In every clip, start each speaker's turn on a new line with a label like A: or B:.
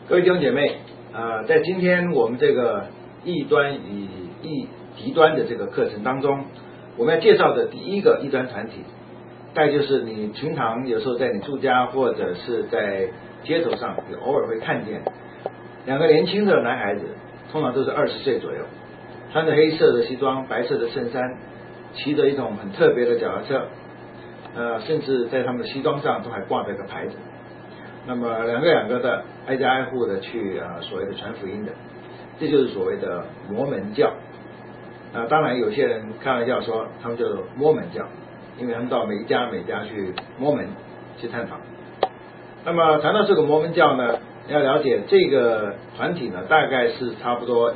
A: 各位弟兄姐妹，在今天我们这个异端与极端的这个课程当中，我们要介绍的第一个异端团体，大概就是你平常有时候在你住家或者是在街头上，也偶尔会看见两个年轻的男孩子，通常都是20岁左右，穿着黑色的西装、白色的衬衫，骑着一种很特别的脚踏车，甚至在他们的西装上都还挂着一个牌子。那么两个的挨家挨户的去所谓的传福音的，这就是所谓的摩门教。当然有些人开玩笑说他们叫做摩门教，因为他们到每家去摸门去探访。那么谈到这个摩门教呢，要了解这个团体呢，大概是差不多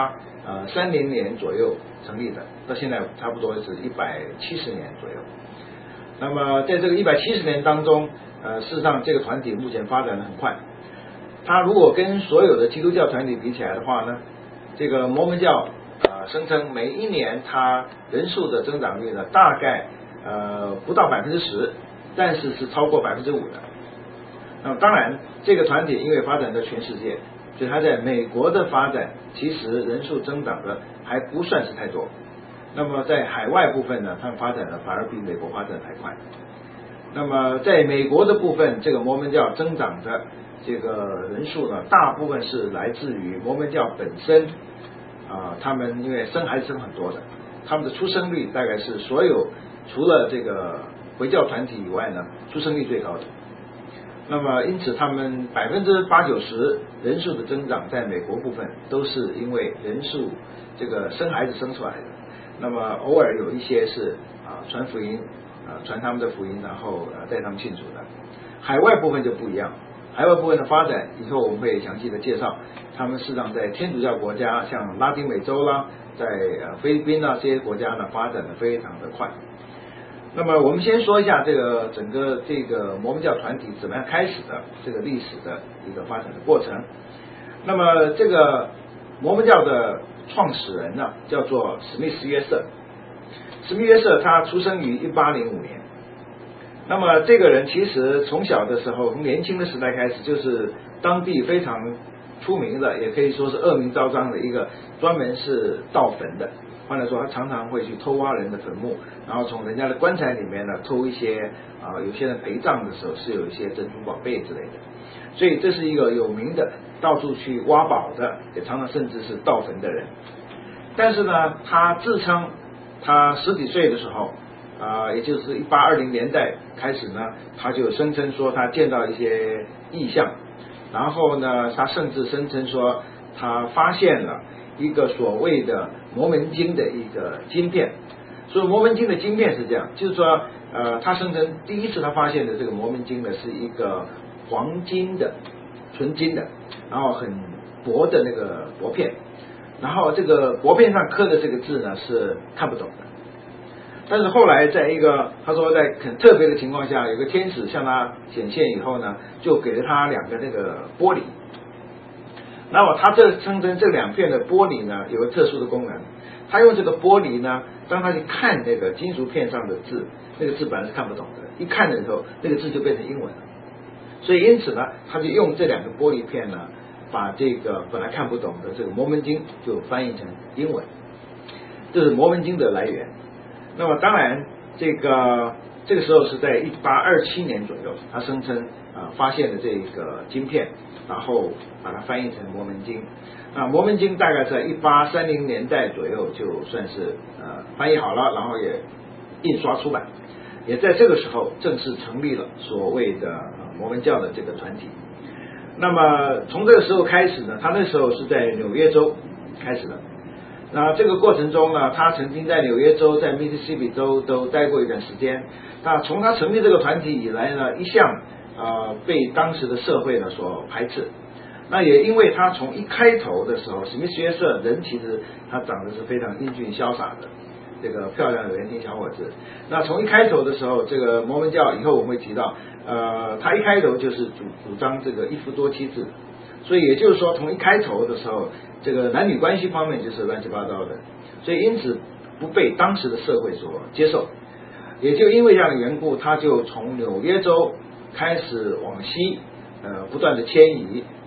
A: 1830年左右成立的，到现在差不多是170年左右。那么在这个170年当中，事实上这个团体目前发展得很快。它如果跟所有的基督教团体比起来的话呢，这个摩门教声称每一年它人数的增长率呢，大概不到10%，但是是超过5%的。那么当然这个团体因为发展在全世界，所以它在美国的发展其实人数增长的还不算是太多。那么在海外部分呢，他们发展的反而比美国发展还快。那么在美国的部分，这个摩门教增长的这个人数呢，大部分是来自于摩门教本身他们因为生孩子生很多的，他们的出生率大概是所有除了这个回教团体以外呢，出生率最高的。那么因此他们80%-90%人数的增长在美国部分都是因为人数这个生孩子生出来的。那么偶尔有一些是传福音传他们的福音，然后带他们信主的。海外部分就不一样，海外部分的发展以后我们会详细的介绍。他们事实上在天主教国家，像拉丁美洲啦，在菲律宾这些国家呢，发展的非常的快。那么我们先说一下这个整个这个摩门教团体怎么样开始的这个历史的一个发展的过程。那么这个摩门教的创始人呢，叫做史密斯约瑟。史密约瑟他出生于1805年。那么这个人其实从小的时候，从年轻的时代开始，就是当地非常出名的，也可以说是恶名昭彰的一个专门是盗坟的。换句话说，他常常会去偷挖人的坟墓，然后从人家的棺材里面呢偷一些有些人陪葬的时候是有一些珍珠宝贝之类的。所以这是一个有名的到处去挖宝的，也常常甚至是盗坟的人。但是呢，他自称他10几岁的时候也就是1820年代开始呢，他就声称说他见到一些异象，然后呢他甚至声称说他发现了一个所谓的摩门经的一个晶片。所以摩门经的晶片是这样，就是说他声称第一次他发现的这个摩门经呢是一个黄金的纯金的，然后很薄的那个薄片，然后这个薄片上刻的这个字呢是看不懂的。但是后来在一个他说在很特别的情况下，有个天使向他显现以后呢，就给了他2个那个玻璃。那么他声称这2片的玻璃呢有个特殊的功能，他用这个玻璃呢，当他去看那个金属片上的字，那个字本来是看不懂的，一看的时候那个字就变成英文了。所以因此呢，他就用这2个玻璃片呢，把这个本来看不懂的这个摩门经就翻译成英文，这是摩门经的来源。那么当然这个时候是在1827年左右，他声称发现了这个晶片，然后把它翻译成摩门经。摩门经大概在1830年代左右就算是翻译好了，然后也印刷出版，也在这个时候正式成立了所谓的摩门教的这个团体。那么从这个时候开始呢，他那时候是在纽约州开始的。那这个过程中呢，他曾经在纽约州、在密西西比州都待过一段时间。那从他成立这个团体以来呢，一向被当时的社会呢所排斥。那也因为他从一开头的时候，史密斯约瑟人其实他长得是非常英俊潇洒的，这个漂亮的年轻小伙子。那从一开头的时候，这个摩门教以后我们会提到，他一开头就是主张这个一夫多妻制，所以也就是说从一开头的时候，这个男女关系方面就是乱七八糟的，所以因此不被当时的社会所接受。也就因为这样的缘故，他就从纽约州开始往西不断的迁移，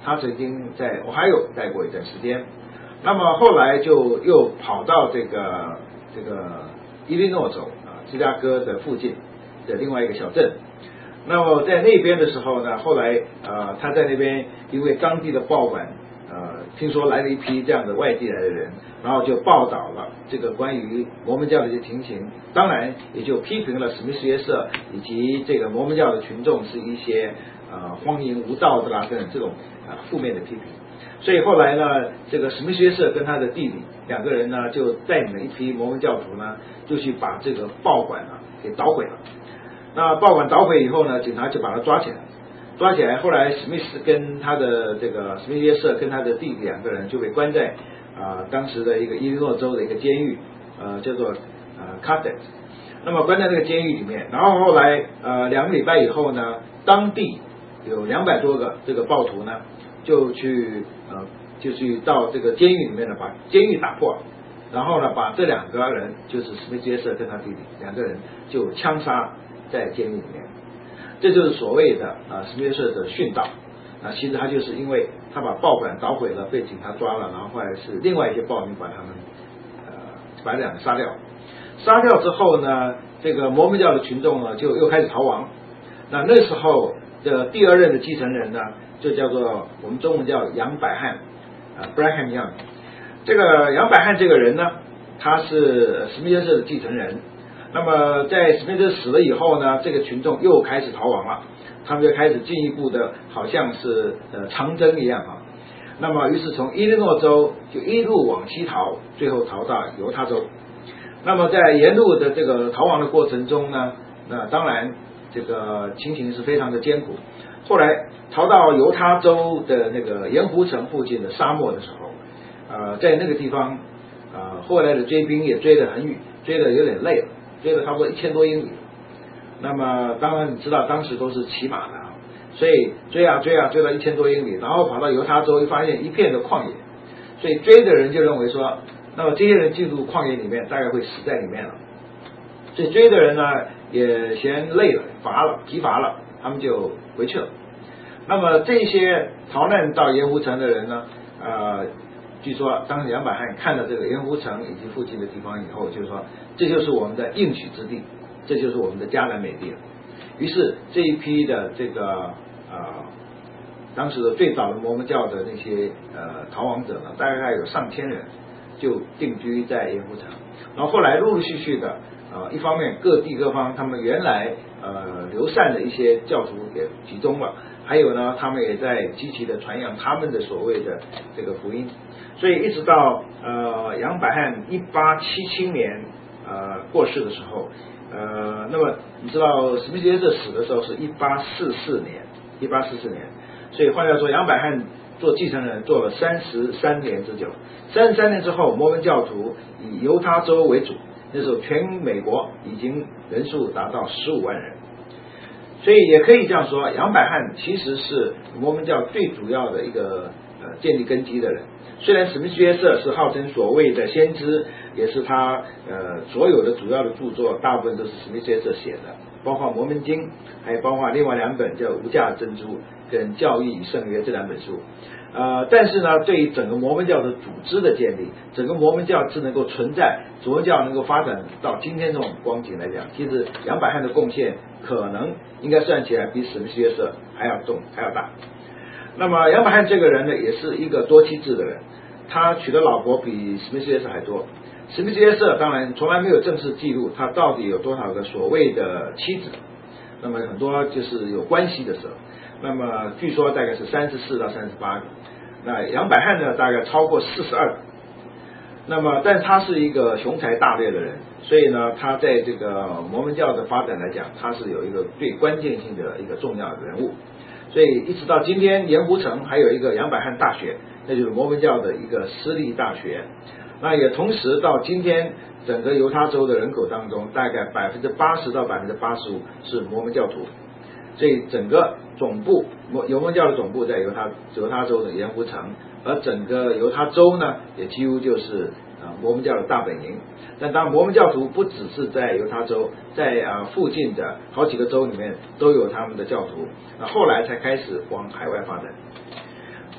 A: 他曾经在 Ohio 待过一段时间，那么后来就又跑到这个伊利诺州芝加哥的附近的另外一个小镇。那么在那边的时候呢，后来他在那边因为当地的报馆听说来了一批这样的外地来的人，然后就报道了这个关于摩门教的一些情形，当然也就批评了史密斯约瑟以及这个摩门教的群众是一些荒淫无道的啦等等这种负面的批评。所以后来呢，这个史密斯约瑟跟他的弟弟两个人呢，就带领了一批摩门教徒呢，就去把这个报馆给捣毁了。那报馆捣毁以后呢，警察就把他抓起来，后来史密斯跟他的这个史密斯约瑟跟他的弟弟两个人就被关在当时的一个伊利诺州的一个监狱，叫做Cadet， 那么关在那个监狱里面。然后后来2个礼拜以后呢，当地有200多个这个暴徒呢，就去到这个监狱里面呢，把监狱打破了，然后呢，把这2个人就是史密斯约瑟跟他弟弟两个人就枪杀在监狱里面。这就是所谓的史密斯约瑟的殉道。其实他就是因为他把报馆捣毁了，被警察抓了，然后后来是另外一些暴民把他们把2个杀掉。杀掉之后呢，这个摩门教的群众呢就又开始逃亡。那时候的第2任的继承人呢，就叫做我们中文叫杨百翰Brigham Young。这个杨百翰这个人呢，他是史密斯约瑟的继承人。那么在史密斯死了以后呢，这个群众又开始逃亡了，他们就开始进一步的好像是长征一样那么于是从伊利诺州就一路往西逃，最后逃到犹他州。那么在沿路的这个逃亡的过程中呢，那当然这个情形是非常的艰苦。后来逃到犹他州的那个盐湖城附近的沙漠的时候，在那个地方后来的追兵也追得很远，追得有点累了，追了差不多1000多英里。那么当然你知道当时都是骑马的所以追到1000多英里，然后跑到犹他州，发现一片的旷野，所以追的人就认为说，那么这些人进入旷野里面大概会死在里面了。所以追的人呢也嫌累了疲乏了，他们就回去了。那么这些逃难到盐湖城的人呢，据说当时杨百翰看了这个盐湖城以及附近的地方以后，就是说这就是我们的应许之地，这就是我们的迦南美地了。于是这一批的这个当时的最早的摩门教的那些逃亡者呢，大概有上千人就定居在盐湖城。然后后来陆陆续续的一方面各地各方他们原来流散的一些教徒也集中了，还有呢他们也在积极的传扬他们的所谓的这个福音。所以一直到杨百翰1877年过世的时候，那么你知道史密斯约瑟死的时候是1844年，所以换句话说，杨百翰做继承人做了33年之久。33年之后，摩门教徒以犹他州为主，那时候全美国已经人数达到15万人。所以也可以这样说，杨百翰其实是摩门教最主要的一个建立根基的人。虽然史密斯约瑟是号称所谓的先知，也是他所有的主要的著作大部分都是史密斯约瑟写的，包括《摩门经》，还有包括另外2本叫《无价珍珠》跟《教义与圣约》这2本书。但是呢，对于整个摩门教的组织的建立，整个摩门教是能够存在，主摩教能够发展到今天这种光景来讲，其实杨百翰的贡献可能应该算起来比史密斯约瑟还要大。那么杨百翰这个人呢，也是一个多妻制的人，他娶的老婆比史密斯约瑟还多。史密斯约瑟当然从来没有正式记录他到底有多少个所谓的妻子，那么很多就是有关系的时候，那么据说大概是34到38个。那杨百翰呢，大概超过42个。那么但他是一个雄才大略的人，所以呢他在这个摩门教的发展来讲，他是有一个最关键性的一个重要的人物。所以一直到今天，盐湖城还有一个杨百翰大学，那就是摩门教的一个私立大学。那也同时到今天，整个犹他州的人口当中，大概80%到85%是摩门教徒。所以整个总部犹门教的总部在犹他州的盐湖城，而整个犹他州呢，也几乎就是摩门教的大本营。但当然摩门教徒不只是在犹他州，在附近的好几个州里面都有他们的教徒，后来才开始往海外发展。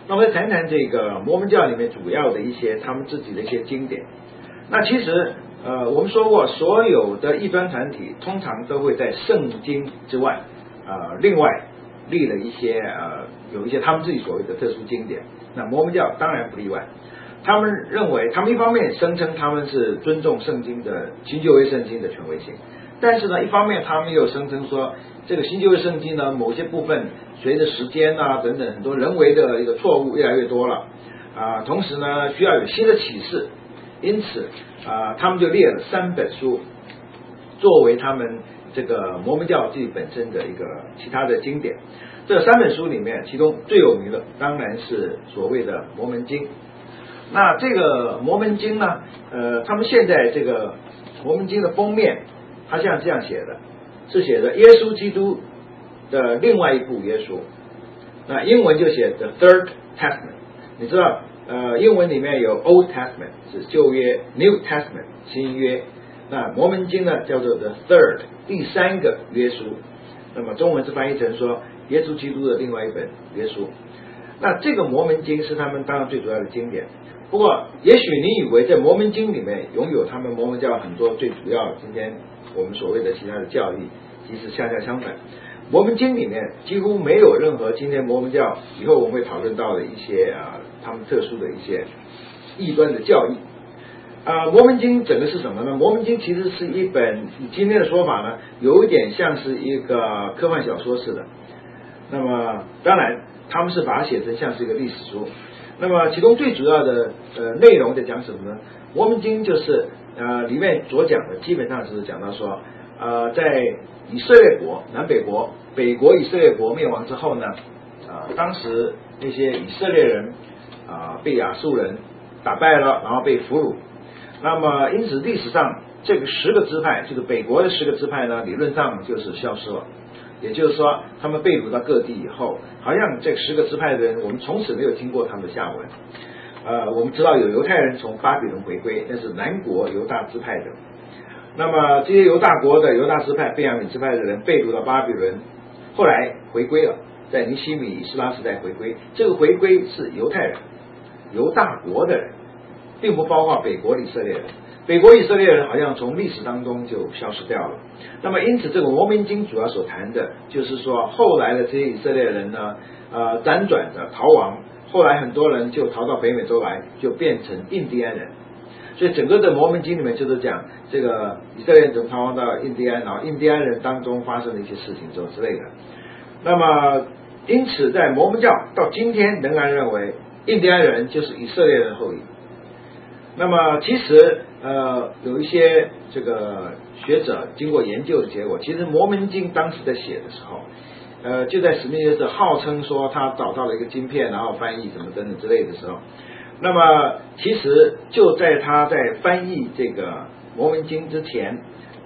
A: 那我们谈谈这个摩门教里面主要的一些他们自己的一些经典。那其实我们说过，所有的异端团体通常都会在圣经之外另外立了一些有一些他们自己所谓的特殊经典。那摩门教当然不例外，他们认为他们一方面声称他们是尊重圣经的新旧约圣经的权威性，但是呢一方面他们又声称说这个新旧约圣经呢某些部分随着时间等等很多人为的一个错误越来越多了同时呢需要有新的启示，因此他们就列了3本书作为他们这个摩门教自己本身的一个其他的经典。这3本书里面，其中最有名的当然是所谓的摩门经。那这个摩门经呢他们现在这个摩门经的封面它像这样写的，是写的耶稣基督的另外一部约书，那英文就写 The Third Testament。 你知道英文里面有 Old Testament 是旧约， New Testament 新约，那摩门经呢叫做 The Third 第3个约书，那么中文是翻译成说耶稣基督的另外一本约书。那这个摩门经是他们当然最主要的经典，不过也许你以为在摩门经里面拥有他们摩门教很多最主要今天我们所谓的其他的教义，其实恰恰相反，摩门经里面几乎没有任何今天摩门教以后我们会讨论到的一些他们特殊的一些异端的教义摩门经整个是什么呢？摩门经其实是一本以今天的说法呢有一点像是一个科幻小说似的，那么当然他们是把它写成像是一个历史书。那么其中最主要的内容在讲什么呢？摩门经就是里面所讲的基本上是讲到说在以色列国南北国，北国以色列国灭亡之后呢当时那些以色列人被亚述人打败了，然后被俘虏。那么因此历史上这个10个支派，就是北国的10个支派呢，理论上就是消失了。也就是说他们被掳到各地以后，好像这10个支派的人我们从此没有听过他们的下文我们知道有犹太人从巴比伦回归，那是南国犹大支派的。那么这些犹大国的犹大支派、便雅悯支派的人被掳到巴比伦，后来回归了，在尼希米以斯拉时代回归。这个回归是犹太人，犹大国的人，并不包括北国以色列人。北国以色列人好像从历史当中就消失掉了。那么因此这个摩门经主要所谈的就是说后来的这些以色列人呢辗转的逃亡，后来很多人就逃到北美洲来，就变成印第安人。所以整个的摩门经里面就是讲这个以色列人怎么逃亡到印第安，然后印第安人当中发生的一些事情之类的。那么因此在摩门教到今天仍然认为印第安人就是以色列人的后裔。那么其实有一些这个学者经过研究的结果，其实摩门经当时在写的时候就在史密约瑟号称说他找到了一个晶片，然后翻译什么等等之类的时候，那么其实就在他在翻译这个摩门经之前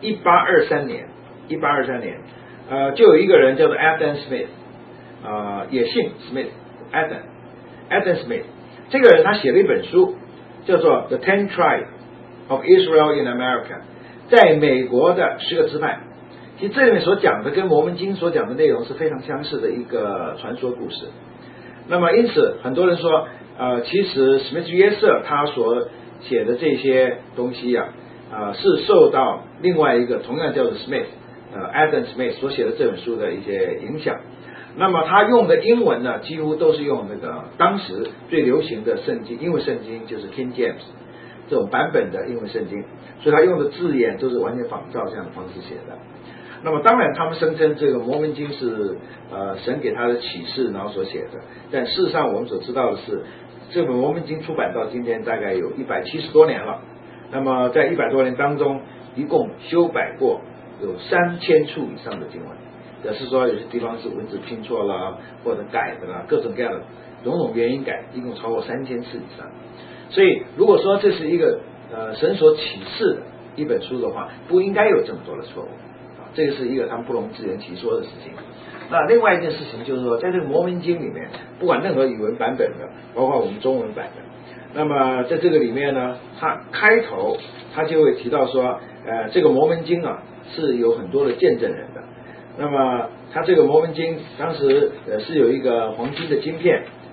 A: 1823年就有一个人叫做 Adam Smith也姓 Smith Adam Smith。 这个人他写了一本书叫做 The 10 Tribes of Israel in America， 在美国的10个支派。其实这里面所讲的跟摩门经所讲的内容是非常相似的一个传说故事。那么因此很多人说其实史密斯约瑟他所写的这些东西是受到另外一个同样叫做 Adam Smith 所写的这本书的一些影响。那么他用的英文呢几乎都是用那个当时最流行的圣经，英文圣经就是 King James 这种版本的英文圣经，所以他用的字眼都是完全仿照这样的方式写的。那么当然他们声称这个摩门经是神给他的启示然后所写的，但事实上我们所知道的是这本摩门经出版到今天大概有170多年了。那么在100多年当中一共修改过有3000处以上的经文，表示说有些地方是文字拼错了或者改的啦，各种各样的种种原因改，一共超过3000次以上。所以如果说这是一个神所启示的一本书的话，不应该有这么多的错误这个是一个他们不容自圆其说的事情。那另外一件事情就是说在这个摩门经里面不管任何语文版本的，包括我们中文版的，那么在这个里面呢他开头他就会提到说这个摩门经是有很多的见证人的。那么他这个摩门经当时是有一个黄金的晶片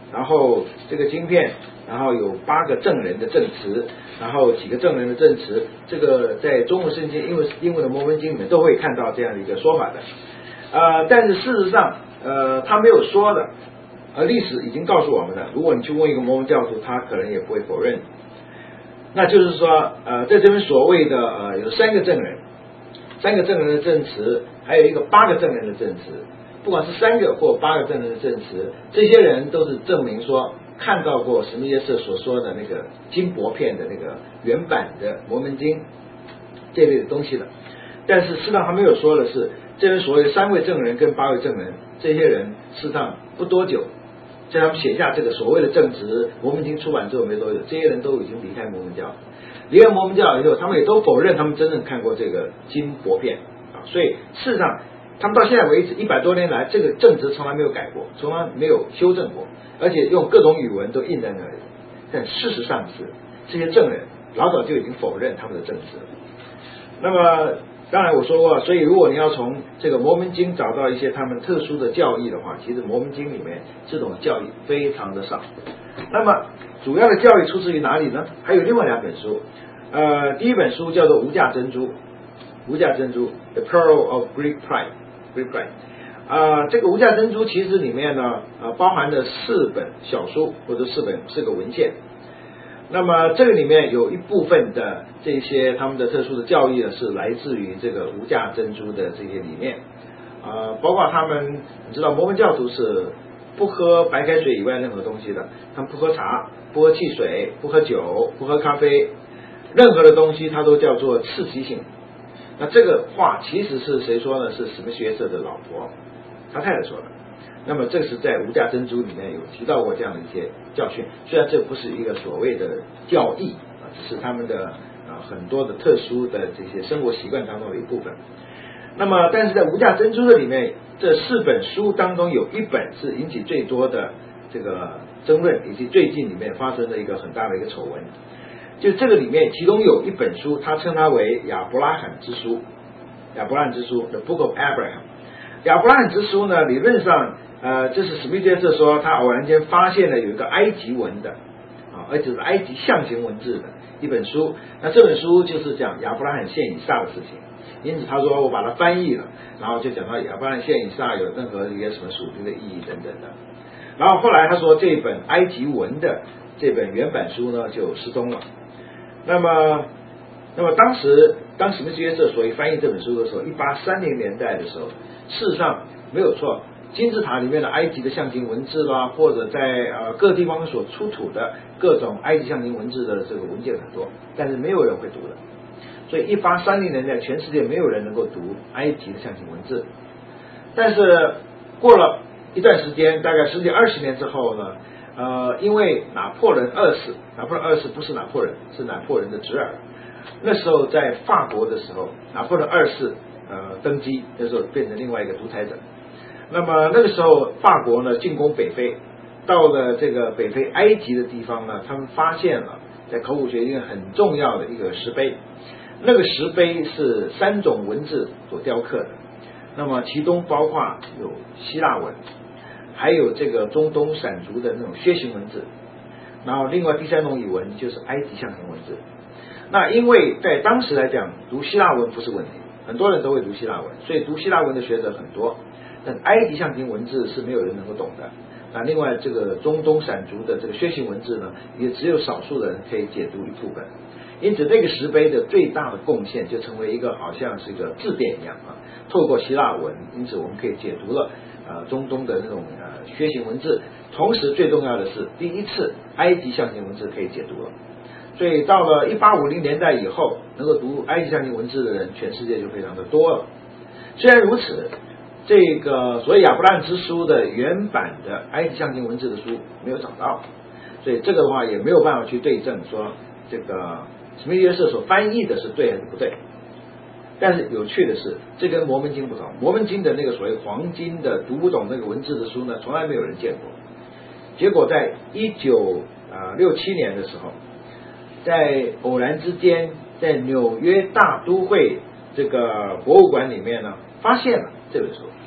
A: 然后这个晶片，然后有8个证人的证词，然后几个证人的证词，这个在中文圣经、英文的摩门经里面都会看到这样的一个说法的。但是事实上，他没有说的，历史已经告诉我们了。如果你去问一个摩门教徒，他可能也不会否认。那就是说，在这边所谓的有3个证人，3个证人的证词，还有一个8个证人的证词。不管是3个或8个证人的证词，这些人都是证明说看到过史密约瑟所说的那个金箔片的那个原版的摩门经这类的东西的。但是事实上他没有说的是，这边所谓的3位证人跟8位证人，这些人事实上不多久，在他们写下这个所谓的证词，摩门经出版之后没多久，这些人都已经离开摩门教。离开摩门教以后，他们也都否认他们真正看过这个金箔片所以事实上他们到现在为止100多年来，这个证词从来没有改过，从来没有修正过，而且用各种语文都印在那里。但事实上是这些证人老早就已经否认他们的证词了。那么当然我说过，所以如果你要从这个摩门经找到一些他们特殊的教义的话，其实摩门经里面这种教义非常的少。那么主要的教义出自于哪里呢？还有另外2本书。第一本书叫做无价珍珠，无价珍珠 The Pearl of Great Price。这个无价珍珠其实里面呢，包含了4本小书或者4个文献。那么这个里面有一部分的这些他们的特殊的教义呢，是来自于这个无价珍珠的这些理念。包括他们，你知道摩门教徒是不喝白开水以外任何东西的，他们不喝茶，不喝汽水，不喝酒，不喝咖啡，任何的东西它都叫做刺激性。那这个话其实是谁说呢？是史密斯约瑟的老婆，他太太说的。那么这是在无价珍珠里面有提到过这样的一些教训，虽然这不是一个所谓的教义只是他们的很多的特殊的这些生活习惯当中的一部分。那么但是在无价珍珠的里面，这4本书当中有1本是引起最多的这个争论，以及最近里面发生的一个很大的一个丑闻。就这个里面其中有1本书，他称它为亚伯拉罕之书，亚伯拉罕之书 The Book of Abraham。 亚伯拉罕之书呢，理论上就是史密约瑟说他偶然间发现了有一个埃及文的而且是埃及象形文字的一本书。那这本书就是讲亚伯拉罕献以撒的事情，因此他说我把它翻译了，然后就讲到亚伯拉罕献以撒有任何一些什么属灵的意义等等的。然后后来他说这本埃及文的这本原版书呢就失踪了。那么当史密斯约瑟所以翻译这本书的时候，1830年代的时候，事实上没有错，金字塔里面的埃及的象形文字啦，或者在各地方所出土的各种埃及象形文字的这个文件很多，但是没有人会读的。所以1830年代全世界没有人能够读埃及的象形文字。但是过了一段时间，大概10几20年之后呢，因为拿破仑2世不是拿破仑，是拿破仑的侄儿。那时候在法国的时候，拿破仑2世登基，那时候变成另外一个独裁者。那么那个时候法国呢进攻北非，到了这个北非埃及的地方呢，他们发现了在考古学一个很重要的一个石碑。那个石碑是3种文字所雕刻的，那么其中包括有希腊文，还有这个中东闪族的那种楔形文字，然后另外第3种语文就是埃及象形文字。那因为在当时来讲读希腊文不是问题，很多人都会读希腊文，所以读希腊文的学者很多，但埃及象形文字是没有人能够懂的。那另外这个中东闪族的这个楔形文字呢，也只有少数的人可以解读一部分。因此那个石碑的最大的贡献就成为一个好像是一个字典一样透过希腊文，因此我们可以解读了中东的那种楔形文字。同时最重要的是第一次埃及象形文字可以解读了。所以到了1850年代以后，能够读埃及象形文字的人全世界就非常的多了。虽然如此，这个所谓亚伯拉罕之书的原版的埃及象形文字的书没有找到，所以这个的话也没有办法去对证说这个史密约瑟所翻译的是对还是不对。但是有趣的是，这跟摩门经不同，摩门经的那个所谓黄金的读不懂那个文字的书呢，从来没有人见过。结果在1967年的时候，在偶然之间，在纽约大都会这个博物馆里面呢，发现了这本书。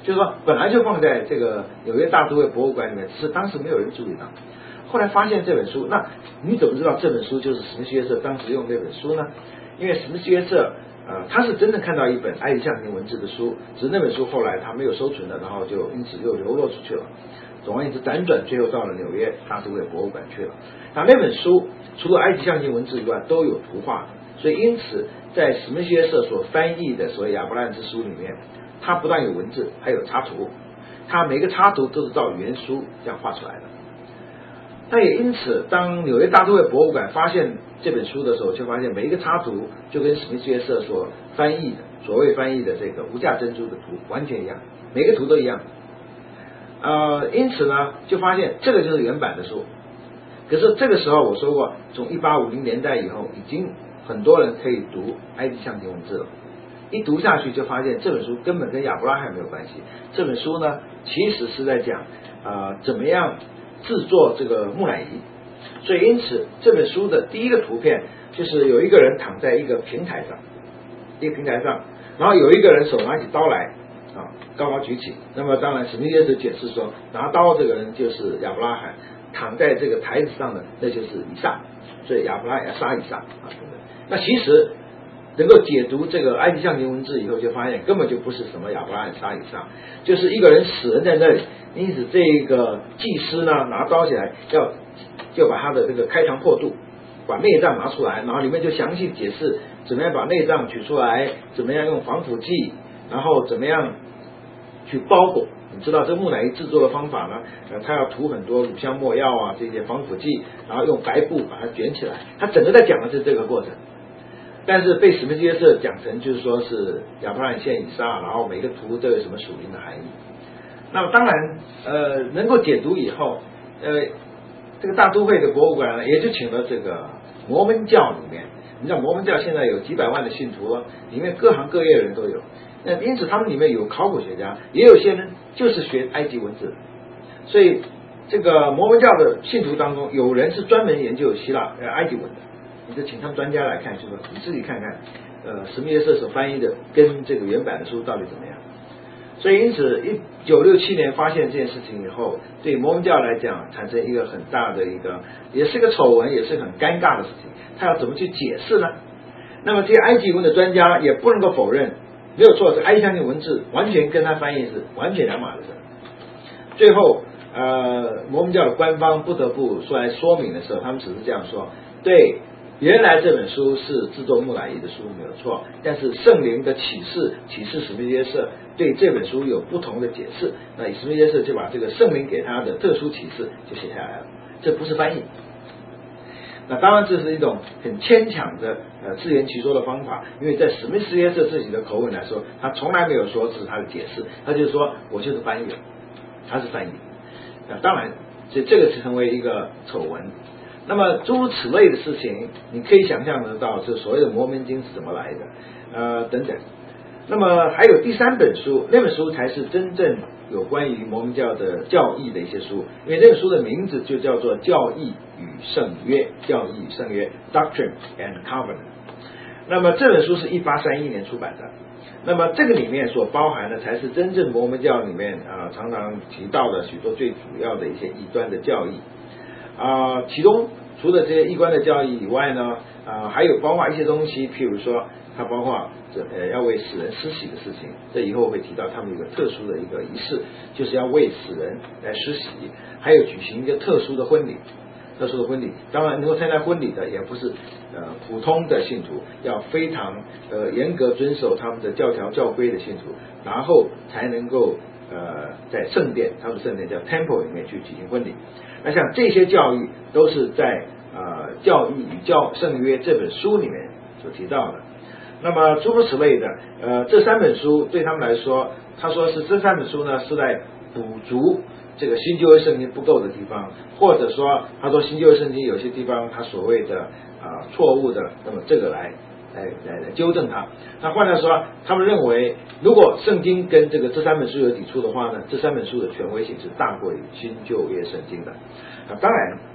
A: 就是说本来就放在这个纽约大都会博物馆里面，只是当时没有人注意到。后来发现这本书，那你怎么知道这本书就是史密斯约瑟当时用这本书呢？因为史密斯约瑟他是真正看到一本埃及象形文字的书，只是那本书后来他没有收存了，然后就因此又流落出去了。总而言之，辗转最后到了纽约大都会博物馆去了。那本书除了埃及象形文字以外，都有图画，所以因此在史密斯约瑟所翻译的所谓亚伯拉罕之书里面，它不但有文字，还有插图，它每个插图都是照原书这样画出来的。那也因此，当纽约大都会博物馆发现这本书的时候，就发现每一个插图就跟史密斯约瑟所翻译的所谓翻译的这个无价珍珠的图完全一样，每个图都一样。因此呢，就发现这个就是原版的书。可是这个时候我说过，从1850年代以后，已经很多人可以读埃及象形文字了。一读下去就发现这本书根本跟亚伯拉罕没有关系。这本书呢，其实是在讲怎么样制作这个木乃伊。所以因此这本书的第一个图片就是有一个人躺在一个平台上，然后有一个人手拿起刀来高高举起。那么当然史密斯约瑟解释说，拿刀这个人就是亚伯拉罕，躺在这个台子上的那就是以撒，所以亚伯拉罕要杀以撒对不对？那其实能够解读这个埃及象形文字以后，就发现根本就不是什么亚伯拉罕杀以撒，就是一个人死人在那里。因此这个祭司呢，拿刀起来就把他的这个开膛破肚，把内脏拿出来，然后里面就详细解释怎么样把内脏取出来，怎么样用防腐剂，然后怎么样去包裹。你知道这木乃伊制作的方法呢？他要涂很多乳香没药这些防腐剂，然后用白布把它卷起来。他整个在讲的是这个过程，但是被史密斯约瑟讲成就是说是亚伯拉罕献以撒，然后每个图都有什么属灵的含义。那么当然能够解读以后，这个大都会的博物馆呢，也就请了这个摩门教里面，你知道摩门教现在有几百万的信徒里面各行各业的人都有。那因此他们里面有考古学家，也有些人就是学埃及文字，所以这个摩门教的信徒当中，有人是专门研究埃及文的。你就请他们专家来看，就说你自己看看，史密斯约瑟所翻译的跟这个原版的书到底怎么样。所以因此1967年发现这件事情以后，对摩门教来讲产生一个很大的一个，也是个丑闻，也是很尴尬的事情。他要怎么去解释呢？那么这些埃及文的专家也不能够否认，没有错，是埃及象形文字完全跟他翻译是完全两码的事。最后摩门教的官方不得不出来说明的时候，他们只是这样说：对，原来这本书是制作木乃伊的书没有错，但是圣灵的启示史密斯约瑟对这本书有不同的解释。那史密斯约瑟就把这个圣灵给他的特殊启示就写下来了，这不是翻译。那当然这是一种很牵强的自圆其说的方法，因为在史密斯约瑟自己的口吻来说，他从来没有说这是他的解释，他就是说我就是翻译了，他是翻译。那当然这个是成为一个丑闻。那么诸如此类的事情，你可以想象得到这所谓的摩门经是怎么来的等等。那么还有第三本书，那本书才是真正有关于摩门教的教义的一些书，因为那本书的名字就叫做《教义与圣约》（Doctrine and Covenant）。那么这本书是1831年出版的。那么这个里面所包含的才是真正摩门教里面常常提到的许多最主要的一些异端的教义。其中除了这些异端的教义以外呢，还有包括一些东西，譬如说它包括要为死人施洗的事情，这以后会提到他们有个特殊的一个仪式，就是要为死人来施洗，还有举行一个特殊的婚礼。当然能够参加婚礼的也不是普通的信徒，要非常严格遵守他们的教条教规的信徒，然后才能够在圣殿，他们圣殿叫 Temple 里面去举行婚礼。那像这些教义都是在教义与圣约这本书里面所提到的。那么诸如此类的这三本书对他们来说，他说是这三本书呢是在补足这个新旧约圣经不够的地方，或者说他说新旧约圣经有些地方他所谓的错误的，那么这个来纠正它。那换句话说，他们认为如果圣经跟这三本书有抵触的话呢，这三本书的权威性是大过于新旧约圣经的。当然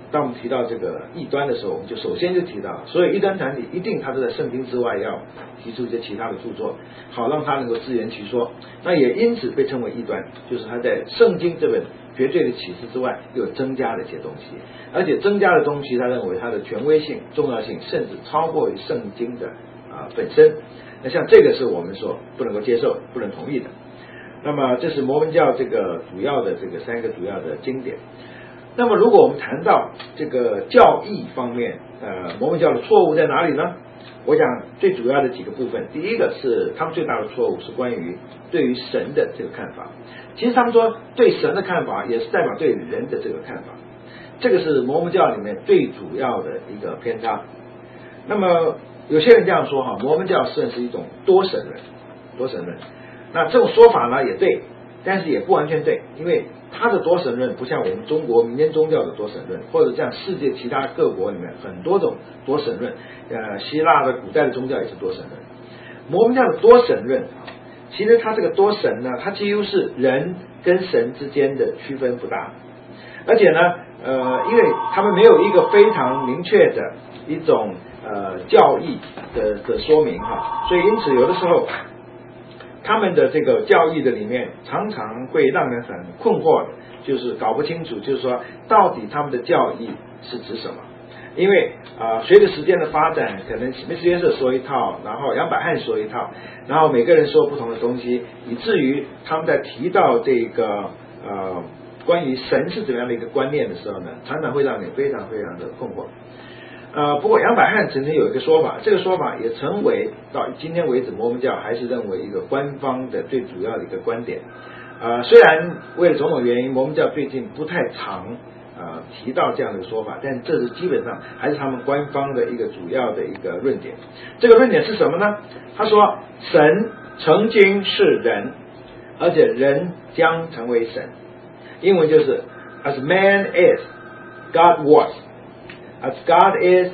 A: 当我们提到这个异端的时候，我们就首先就提到，所有异端团体一定他都在圣经之外要提出一些其他的著作，好让他能够自圆其说。那也因此被称为异端，就是他在圣经这本绝对的启示之外又增加了一些东西，而且增加的东西他认为它的权威性、重要性甚至超过于圣经的本身。那像这个是我们所不能够接受、不能同意的。那么这是摩门教这个主要的这个3个主要的经典。那么如果我们谈到这个教义方面，摩门教的错误在哪里呢？我想最主要的几个部分，第一个是他们最大的错误是关于对于神的这个看法。其实他们说对神的看法也是代表对人的这个看法，这个是摩门教里面最主要的一个偏差。那么有些人这样说哈，摩门教算是一种多神论，那这种说法呢也对，但是也不完全对，因为他的多神论不像我们中国民间宗教的多神论，或者像世界其他各国里面很多种多神论，希腊的古代的宗教也是多神论。摩门教的多神论其实它这个多神呢，它几乎是人跟神之间的区分不大，而且呢因为他们没有一个非常明确的一种教义的说明所以因此有的时候他们的这个教义的里面常常会让人很困惑的，就是搞不清楚，就是说到底他们的教义是指什么。因为随着时间的发展，可能史密斯约瑟说一套，然后杨百翰说一套，然后每个人说不同的东西，以至于他们在提到这个关于神是怎么样的一个观念的时候呢，常常会让你非常非常的困惑。不过杨百翰曾经有一个说法，这个说法也成为到今天为止摩门教还是认为一个官方的最主要的一个观点。虽然为了种种原因，摩门教最近不太常提到这样的说法，但这是基本上还是他们官方的一个主要的一个论点。这个论点是什么呢？他说神曾经是人，而且人将成为神。英文就是 As man is, God was.As God is,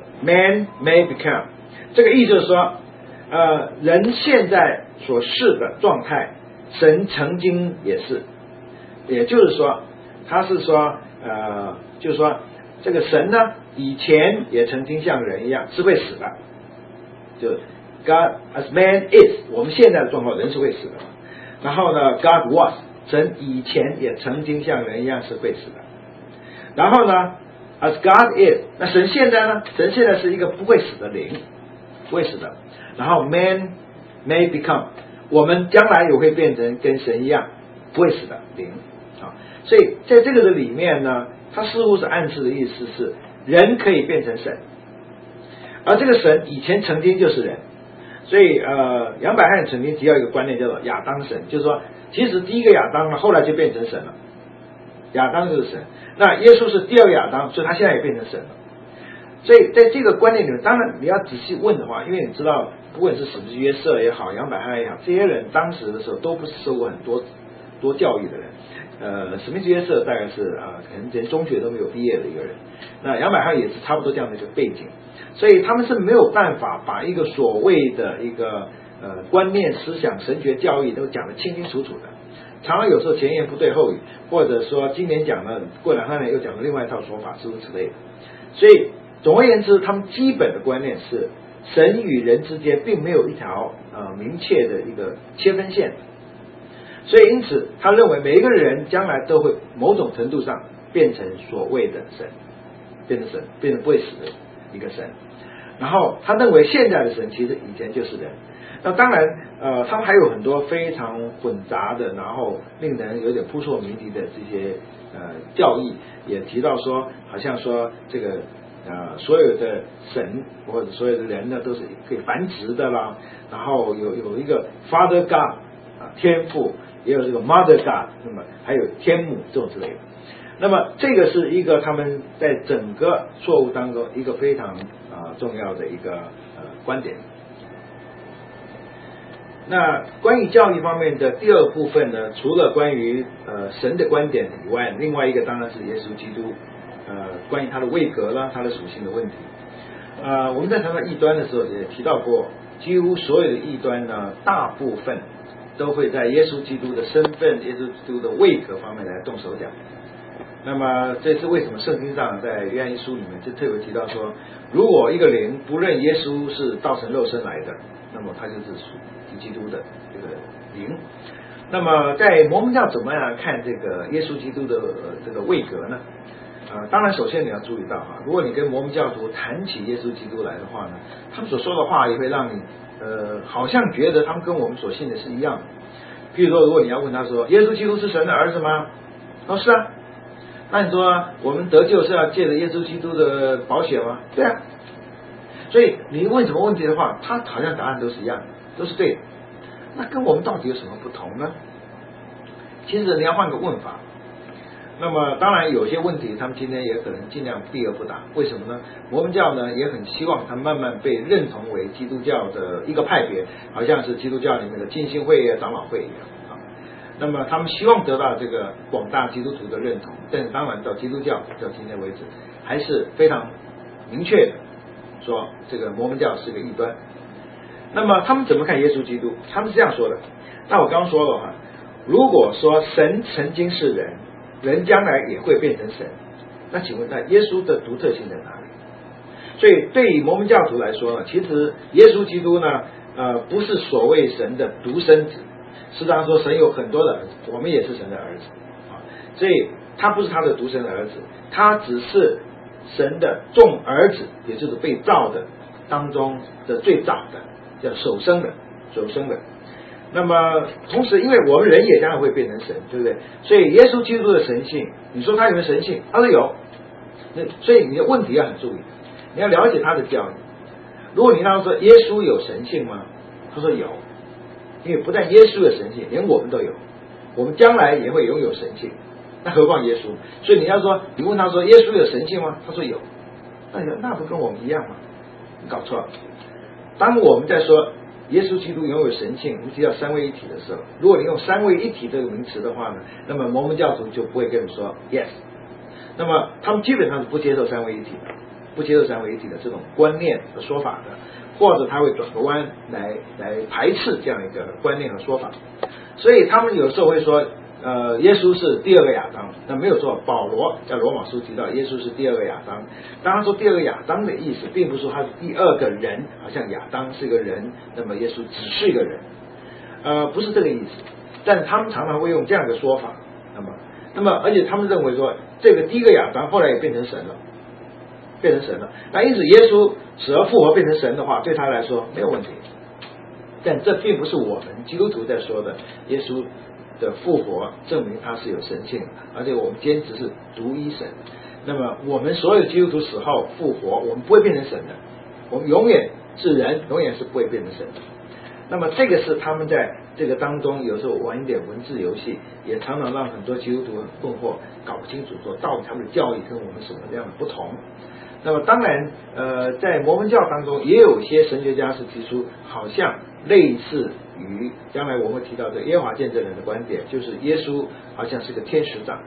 A: man may become。 这个意思就是说人现在所是的状态，神曾经也是。也就是说他是说就是说这个神呢以前也曾经像人一样是会死的，就 God as man is， 我们现在的状况人是会死的。然后呢 God was， 神以前也曾经像人一样是会死的。然后呢As God is， 那神现在呢？神现在是一个不会死的灵，不会死的。然后 man may become， 我们将来也会变成跟神一样不会死的灵所以在这个的里面呢，它似乎是暗示的意思是人可以变成神，而这个神以前曾经就是人。所以杨百翰曾经提到一个观念叫做亚当神，就是说其实第一个亚当呢后来就变成神了，亚当就是神，那耶稣是第二个亚当，所以他现在也变成神了。所以在这个观念里面，当然你要仔细问的话，因为你知道不管是史密斯约瑟也好，杨百翰也好，这些人当时的时候都不是受过很多教育的人。史密斯约瑟大概是可能连中学都没有毕业的一个人，那杨百翰也是差不多这样的一个背景，所以他们是没有办法把一个所谓的一个观念、思想、神学教义都讲得清清楚楚的。常常有时候前言不对后语，或者说今年讲了，过2-3年又讲了另外一套说法，诸如此类的。所以总而言之，他们基本的观念是神与人之间并没有一条明确的一个切分线。所以因此他认为每一个人将来都会某种程度上变成所谓的神，变成不会死的一个神。然后他认为现在的神其实以前就是人。那当然他们还有很多非常混杂的，然后令人有点扑朔迷离的这些教义，也提到说好像说这个所有的神或者所有的人呢都是可以繁殖的啦，然后有一个 Father God 天父，也有这个 Mother God， 那么还有天母这种之类的。那么这个是一个他们在整个错误当中一个非常重要的一个观点。那关于教育方面的第二部分呢，除了关于神的观点以外，另外一个当然是耶稣基督关于他的位格啦，他的属性的问题。我们在谈到异端的时候也提到过，几乎所有的异端呢，大部分都会在耶稣基督的身份、耶稣基督的位格方面来动手脚。 那么这是为什么圣经上在约翰一书里面就特别提到说，如果一个灵不认耶稣是道成肉身来的，那么他就是属基督的这个灵。那么在摩门教怎么样看这个耶稣基督的这个位格呢？当然首先你要注意到如果你跟摩门教徒谈起耶稣基督来的话呢，他们所说的话也会让你好像觉得他们跟我们所信的是一样的。譬如说，如果你要问他说耶稣基督是神的儿子吗？说是啊。那你说我们得救是要借着耶稣基督的宝血吗？对啊。所以你问什么问题的话，他好像答案都是一样的，都是对的。那跟我们到底有什么不同呢？其实你要换个问法。那么当然有些问题他们今天也可能尽量避而不答。为什么呢？摩门教呢也很希望它慢慢被认同为基督教的一个派别，好像是基督教里面的浸信会长老会一样那么他们希望得到这个广大基督徒的认同，但是当然到基督教到今天为止还是非常明确的说这个摩门教是个异端。那么他们怎么看耶稣基督？他们是这样说的。那我刚刚说了如果说神曾经是人，人将来也会变成神，那请问那耶稣的独特性在哪里？所以对于摩门教徒来说呢，其实耶稣基督呢不是所谓神的独生子。实际上说神有很多的儿子，我们也是神的儿子所以他不是他的独生儿子，他只是神的众儿子，也就是被造的当中的最早的，叫首生的。那么同时因为我们人也将来会变成神，对不对？所以耶稣基督的神性，你说他有没有神性？他说有。所以你的问题要很注意，你要了解他的教育。如果你让他说耶稣有神性吗？他说有。因为不但耶稣的神性，连我们都有，我们将来也会拥有神性，那何况耶稣？所以你问他说耶稣有神性吗？他说有。那不跟我们一样吗？你搞错了。当我们在说耶稣基督拥有神性，我们提到三位一体的时候，如果你用三位一体这个名词的话呢，那么摩门教徒就不会跟你说 yes。 那么他们基本上是不接受三位一体的这种观念和说法的，或者他会转个弯来排斥这样一个观念和说法。所以他们有时候会说耶稣是第二个亚当，那没有错。保罗在罗马书提到耶稣是第二个亚当，当他说第二个亚当的意思并不是说他是第二个人，好像亚当是个人，那么耶稣只是一个人不是这个意思。但他们常常会用这样的说法。那么而且他们认为说这个第一个亚当后来也变成神了。那因此耶稣死而复活变成神的话，对他来说没有问题。但这并不是我们基督徒在说的耶稣的复活证明他是有神性，而且我们坚持是独一神。那么我们所有基督徒死后复活，我们不会变成神的，我们永远是人，永远是不会变成神的。那么这个是他们在这个当中有时候玩一点文字游戏，也常常让很多基督徒很困惑，搞不清楚说到底他们的教义跟我们什么样的不同。那么当然在摩门教当中也有一些神学家是提出好像类似于将来我们会提到的耶和华见证人的观点，就是耶稣好像是个天使长。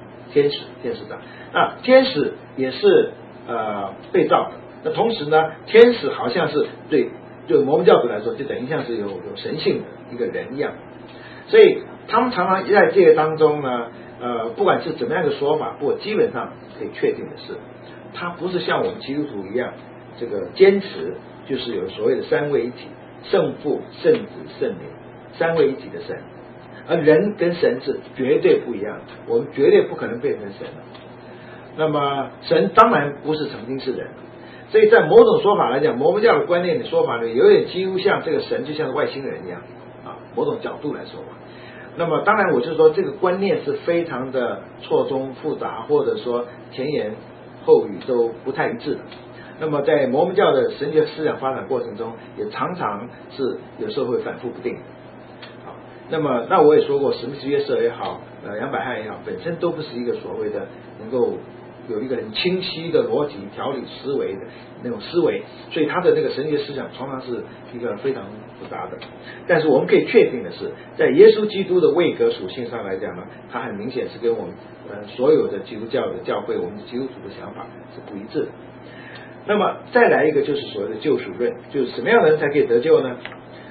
A: 那天使也是被造的，那同时呢天使好像是对摩门教徒来说就等于像是有神性的一个人一样。所以他们常常在这个当中呢不管是怎么样的说法，不过基本上可以确定的是，他不是像我们基督徒一样这个坚持就是有所谓的三位一体，圣父圣子圣灵三位一体的神。而人跟神是绝对不一样的，我们绝对不可能变成神。那么神当然不是曾经是人，所以在某种说法来讲，摩门教的观念的说法呢，有点几乎像这个神就像是外星人一样某种角度来说吧。那么当然我就说这个观念是非常的错综复杂，或者说前言后语都不太一致的。那么在摩门教的神学思想发展过程中，也常常是有时候会反复不定。那我也说过，史密斯约瑟也好杨百翰也好，本身都不是一个所谓的能够有一个很清晰的逻辑条理思维的那种思维，所以他的那个神学思想常常是一个非常复杂的。但是我们可以确定的是，在耶稣基督的位格属性上来讲呢，他很明显是跟我们所有的基督教的教会，我们基督徒的想法是不一致的。那么再来一个就是所谓的救赎论，就是什么样的人才可以得救呢？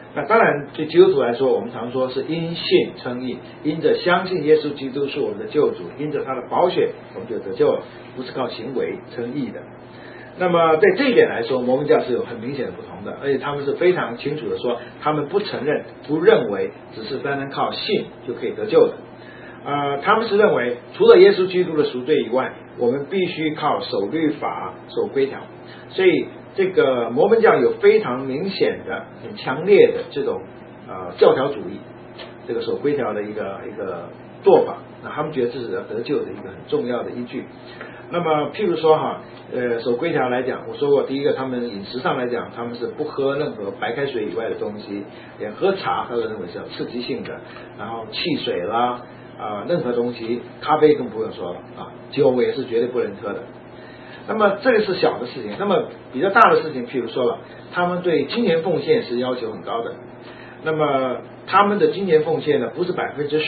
A: 那当然，对基督徒来说，我们常说是因信称义，因着相信耶稣基督是我们的救主，因着他的宝血，我们就得救了，不是靠行为称义的。那么在这一点来说，摩门教是有很明显的不同的，而且他们是非常清楚的说，他们不承认、不认为只是单单靠信就可以得救的。他们是认为除了耶稣基督的赎罪以外，我们必须靠守律法、守规条。所以这个摩门教有非常明显的、很强烈的这种教条主义，这个守规条的一个做法。那他们觉得这是要得救的一个很重要的依据。那么譬如说守规条来讲，我说过，第一个，他们饮食上来讲，他们是不喝任何白开水以外的东西，连喝茶他认为是有刺激性的，然后汽水啦。任何东西，咖啡更不用说了酒也是绝对不能喝的。那么这个是小的事情，那么比较大的事情，譬如说了，他们对金钱奉献是要求很高的。那么他们的金钱奉献呢，不是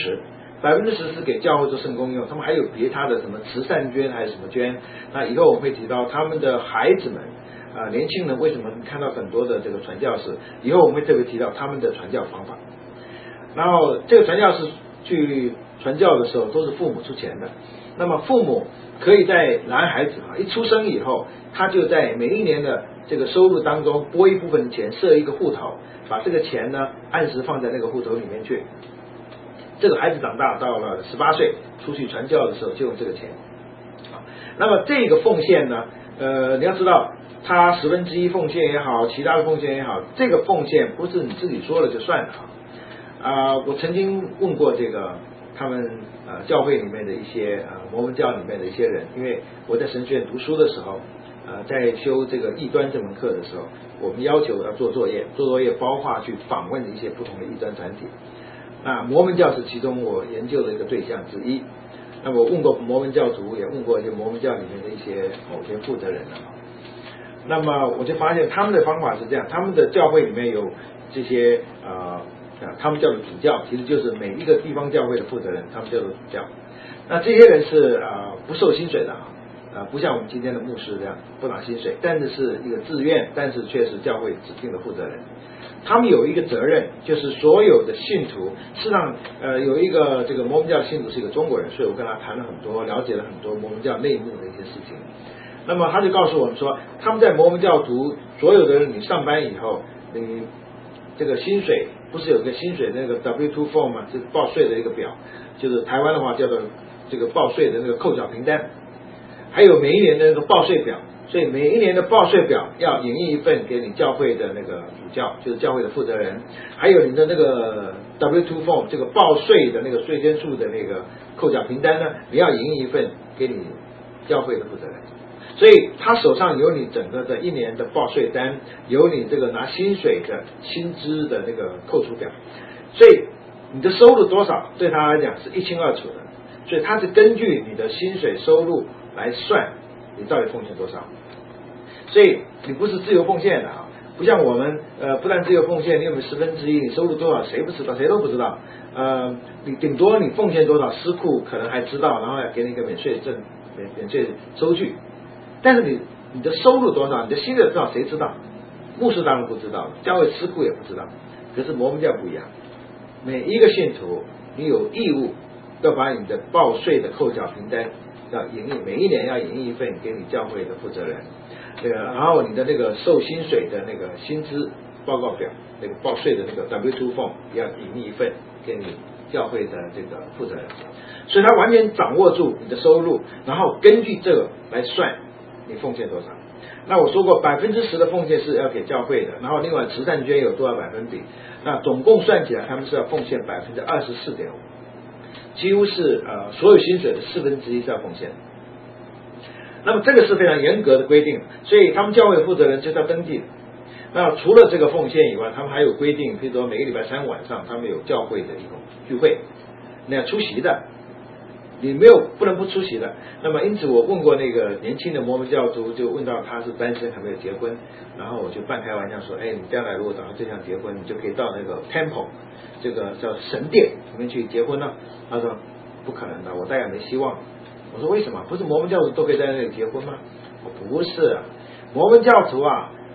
A: 10%，10%是给教会做圣工用，他们还有别他的什么慈善捐还是什么捐。那以后我们会提到他们的孩子们年轻人为什么看到很多的这个传教士，以后我们会特别提到他们的传教方法。然后这个传教士去传教的时候都是父母出钱的，那么父母可以在男孩子一出生以后，他就在每一年的这个收入当中拨一部分钱，设一个户头，把这个钱呢按时放在那个户头里面去。这个孩子长大到了18岁出去传教的时候就用这个钱。那么这个奉献呢你要知道，他1/10奉献也好，其他的奉献也好，这个奉献不是你自己说了就算的我曾经问过这个他们教会里面的一些摩门教里面的一些人，因为我在神学院读书的时候在修这个异端这门课的时候，我们要求要做作业包括去访问一些不同的异端团体。那摩门教是其中我研究的一个对象之一。那么我问过摩门教徒，也问过一些摩门教里面的一些某些负责人那么我就发现他们的方法是这样，他们的教会里面有这些他们叫做主教，其实就是每一个地方教会的负责人，他们叫做主教。那这些人是不受薪水的不像我们今天的牧师这样不拿薪水，但是是一个自愿，但是却是教会指定的负责人。他们有一个责任，就是所有的信徒，事实上有一个这个摩门教的信徒是一个中国人，所以我跟他谈了很多，了解了很多摩门教内幕的一些事情。那么他就告诉我们说，他们在摩门教徒所有的人，你上班以后，你这个薪水不是有个薪水那个 W2 form 吗？是报税的一个表，就是台湾的话叫做这个报税的那个扣缴凭单，还有每一年的那个报税表。所以每一年的报税表要影印一份给你教会的那个主教，就是教会的负责人，还有你的那个 W2 form 这个报税的那个税捐处的那个扣缴凭单呢，你要影印一份给你教会的负责人。所以他手上有你整个的一年的报税单，有你这个拿薪水的薪资的那个扣除表，所以你的收入多少对他来讲是一清二楚的。所以他是根据你的薪水收入来算你到底奉献多少。所以你不是自由奉献的不像我们不但自由奉献，你有没有1/10，你收入多少谁不知道，谁都不知道。你顶多你奉献多少，司库可能还知道，然后要给你一个免税证、免税收据。但是你的收入多少，你的薪水多少，谁知道？牧师当然不知道，教会司库也不知道。可是摩门教不一样，每一个信徒你有义务要把你的报税的扣缴凭单要影印，每一年要影印一份给你教会的负责人。然后你的那个受薪水的那个薪资报告表，那个报税的那个 W2 form 要影印一份给你教会的这个负责人。所以他完全掌握住你的收入，然后根据这个来算你奉献多少。那我说过10%的奉献是要给教会的，然后另外慈善捐有多少百分比，那总共算起来他们是要奉献24.5%，几乎是所有薪水的1/4是要奉献的。那么这个是非常严格的规定，所以他们教会的负责人就是要登记的。那除了这个奉献以外，他们还有规定，比如说每个礼拜3晚上他们有教会的一种聚会，你要出席的，你不能不出席的。那么因此我问过那个年轻的摩门教徒，就问到他是单身还没有结婚，然后我就半开玩笑说，你将来如果找到对象结婚，你就可以到那个 temple 这个叫神殿里面去结婚了。他说不可能的，我大概没希望。我说为什么？不是摩门教徒都可以在那里结婚吗？不是摩门教徒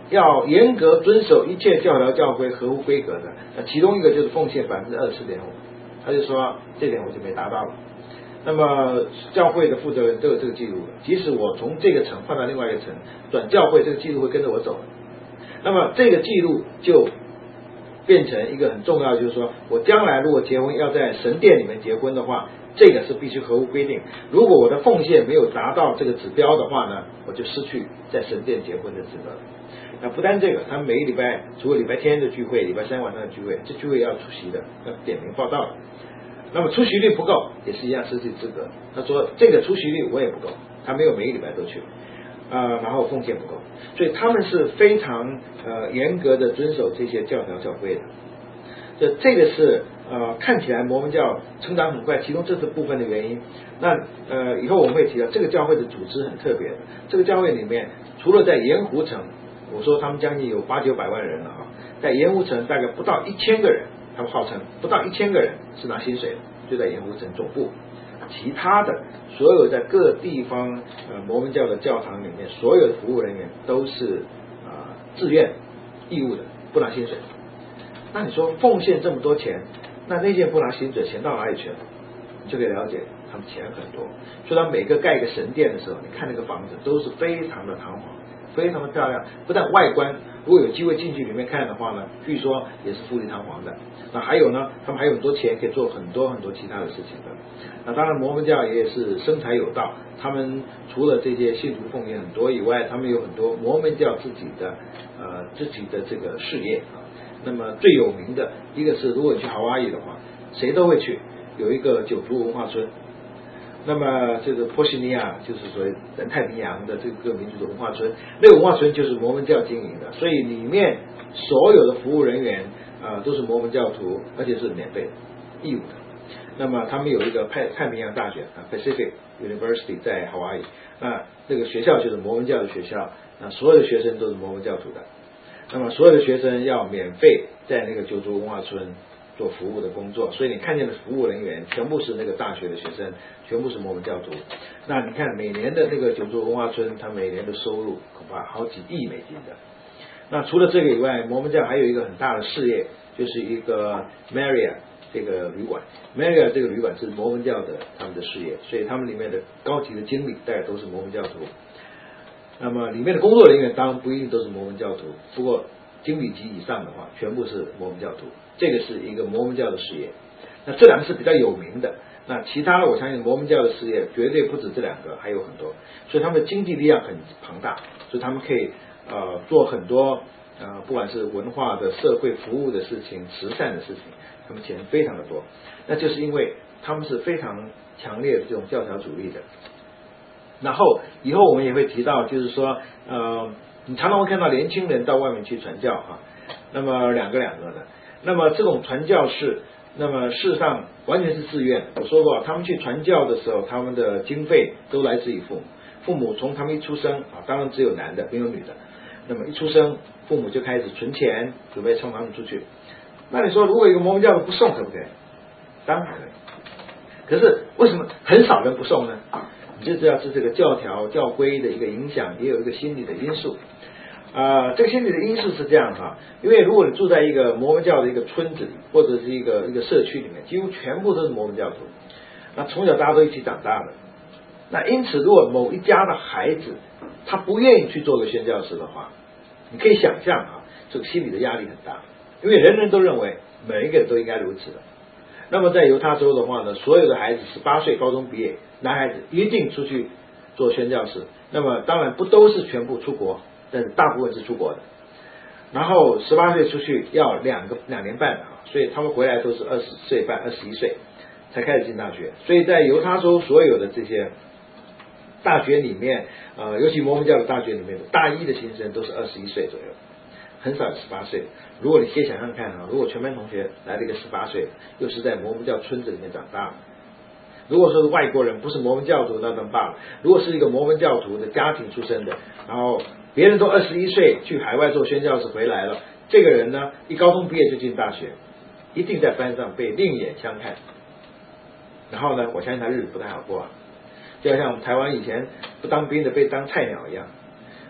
A: 要严格遵守一切教条教规，合乎规格的。那其中一个就是奉献24.5%，他就说这点我就没达到了。那么教会的负责人都有这个记录了，即使我从这个城换到另外一个城转教会，这个记录会跟着我走的。那么这个记录就变成一个很重要，就是说我将来如果结婚要在神殿里面结婚的话，这个是必须合乎规定。如果我的奉献没有达到这个指标的话呢，我就失去在神殿结婚的资格。那不单这个，他们每个礼拜除了礼拜天的聚会，礼拜三晚上的聚会，这聚会要出席的，要点名报道的。那么出席率不够也是一样失去资格。他说这个出席率我也不够，他没有每个礼拜都去，然后奉献不够，所以他们是非常严格的遵守这些教条教规的。这个是看起来摩门教成长很快，其中这是部分的原因。那以后我们会提到这个教会的组织很特别的，这个教会里面除了在盐湖城，我说他们将近有800-900万人了在盐湖城大概不到1000个人，他们号称不到1000个人是拿薪水的，就在盐湖城总部。其他的所有在各地方摩门教的教堂里面，所有的服务人员都是自愿义务的，不拿薪水。那你说奉献这么多钱，那些不拿薪水，钱到哪里去了？你就可以了解他们钱很多。所以他每个盖一个神殿的时候，你看那个房子都是非常的堂皇，非常的漂亮。不但外观，如果有机会进去里面看的话呢，据说也是富丽堂皇的。那还有呢，他们还有很多钱可以做很多很多其他的事情的。那当然摩门教也是生财有道，他们除了这些信徒奉献很多以外，他们有很多摩门教自己的这个事业。那么最有名的一个是，如果你去夏威夷的话，谁都会去，有一个九族文化村。那么这个波西尼亚就是所谓南太平洋的这个民族的文化村，那个文化村就是摩门教经营的，所以里面所有的服务人员都是摩门教徒，而且是免费的、义务的。那么他们有一个太平洋大学Pacific University 在夏威夷，那这个学校就是摩门教的学校，那所有的学生都是摩门教徒的。那么所有的学生要免费在那个九族文化村做服务的工作，所以你看见的服务人员全部是那个大学的学生，全部是摩门教徒。那你看每年的那个九族文化村，它每年的收入恐怕好几亿美金的。那除了这个以外，摩门教还有一个很大的事业，就是一个 Marriott 这个旅馆。Marriott 这个旅馆是摩门教的他们的事业，所以他们里面的高级的经理大概都是摩门教徒。那么里面的工作人员当然不一定都是摩门教徒，不过经理级以上的话全部是摩门教徒，这个是一个摩门教的事业。那这两个是比较有名的，那其他的我相信摩门教的事业绝对不止这两个，还有很多，所以他们的经济力量很庞大，所以他们可以做很多不管是文化的、社会服务的事情、慈善的事情，他们钱非常的多。那就是因为他们是非常强烈的这种教条主义的。然后以后我们也会提到，就是说你常常会看到年轻人到外面去传教那么两个的，那么这种传教士，那么事实上完全是自愿。我说过，他们去传教的时候，他们的经费都来自于父母，父母从他们一出生当然只有男的没有女的，那么一出生父母就开始存钱准备送他们出去。那你说如果一个摩门教的不送可不可以？当然可以。可是为什么很少人不送呢？你就知道是这个教条教规的一个影响，也有一个心理的因素。这个心理的因素是这样因为如果你住在一个摩门教的一个村子里，或者是一个社区里面，几乎全部都是摩门教徒，那从小大家都一起长大的。那因此，如果某一家的孩子他不愿意去做个宣教士的话，你可以想象这个心理的压力很大，因为人人都认为每一个人都应该如此的。那么在犹他州的话呢，所有的孩子18岁高中毕业，男孩子一定出去做宣教士。那么当然不都是全部出国，但是大部分是出国的。然后18岁出去要2年半所以他们回来都是20岁半、21岁才开始进大学。所以在犹他州所有的这些大学里面，尤其摩门教的大学里面，大一的新生都是21岁左右，很少18岁。如果你可以想象看如果全班同学来了一个18岁，又是在摩门教村子里面长大的，如果说是外国人不是摩门教徒那当罢了，如果是一个摩门教徒的家庭出身的，然后别人都21岁去海外做宣教士回来了，这个人呢一高中毕业就进大学，一定在班上被另眼相看。然后呢，我相信他日子不太好过就好像我们台湾以前不当兵的被当菜鸟一样。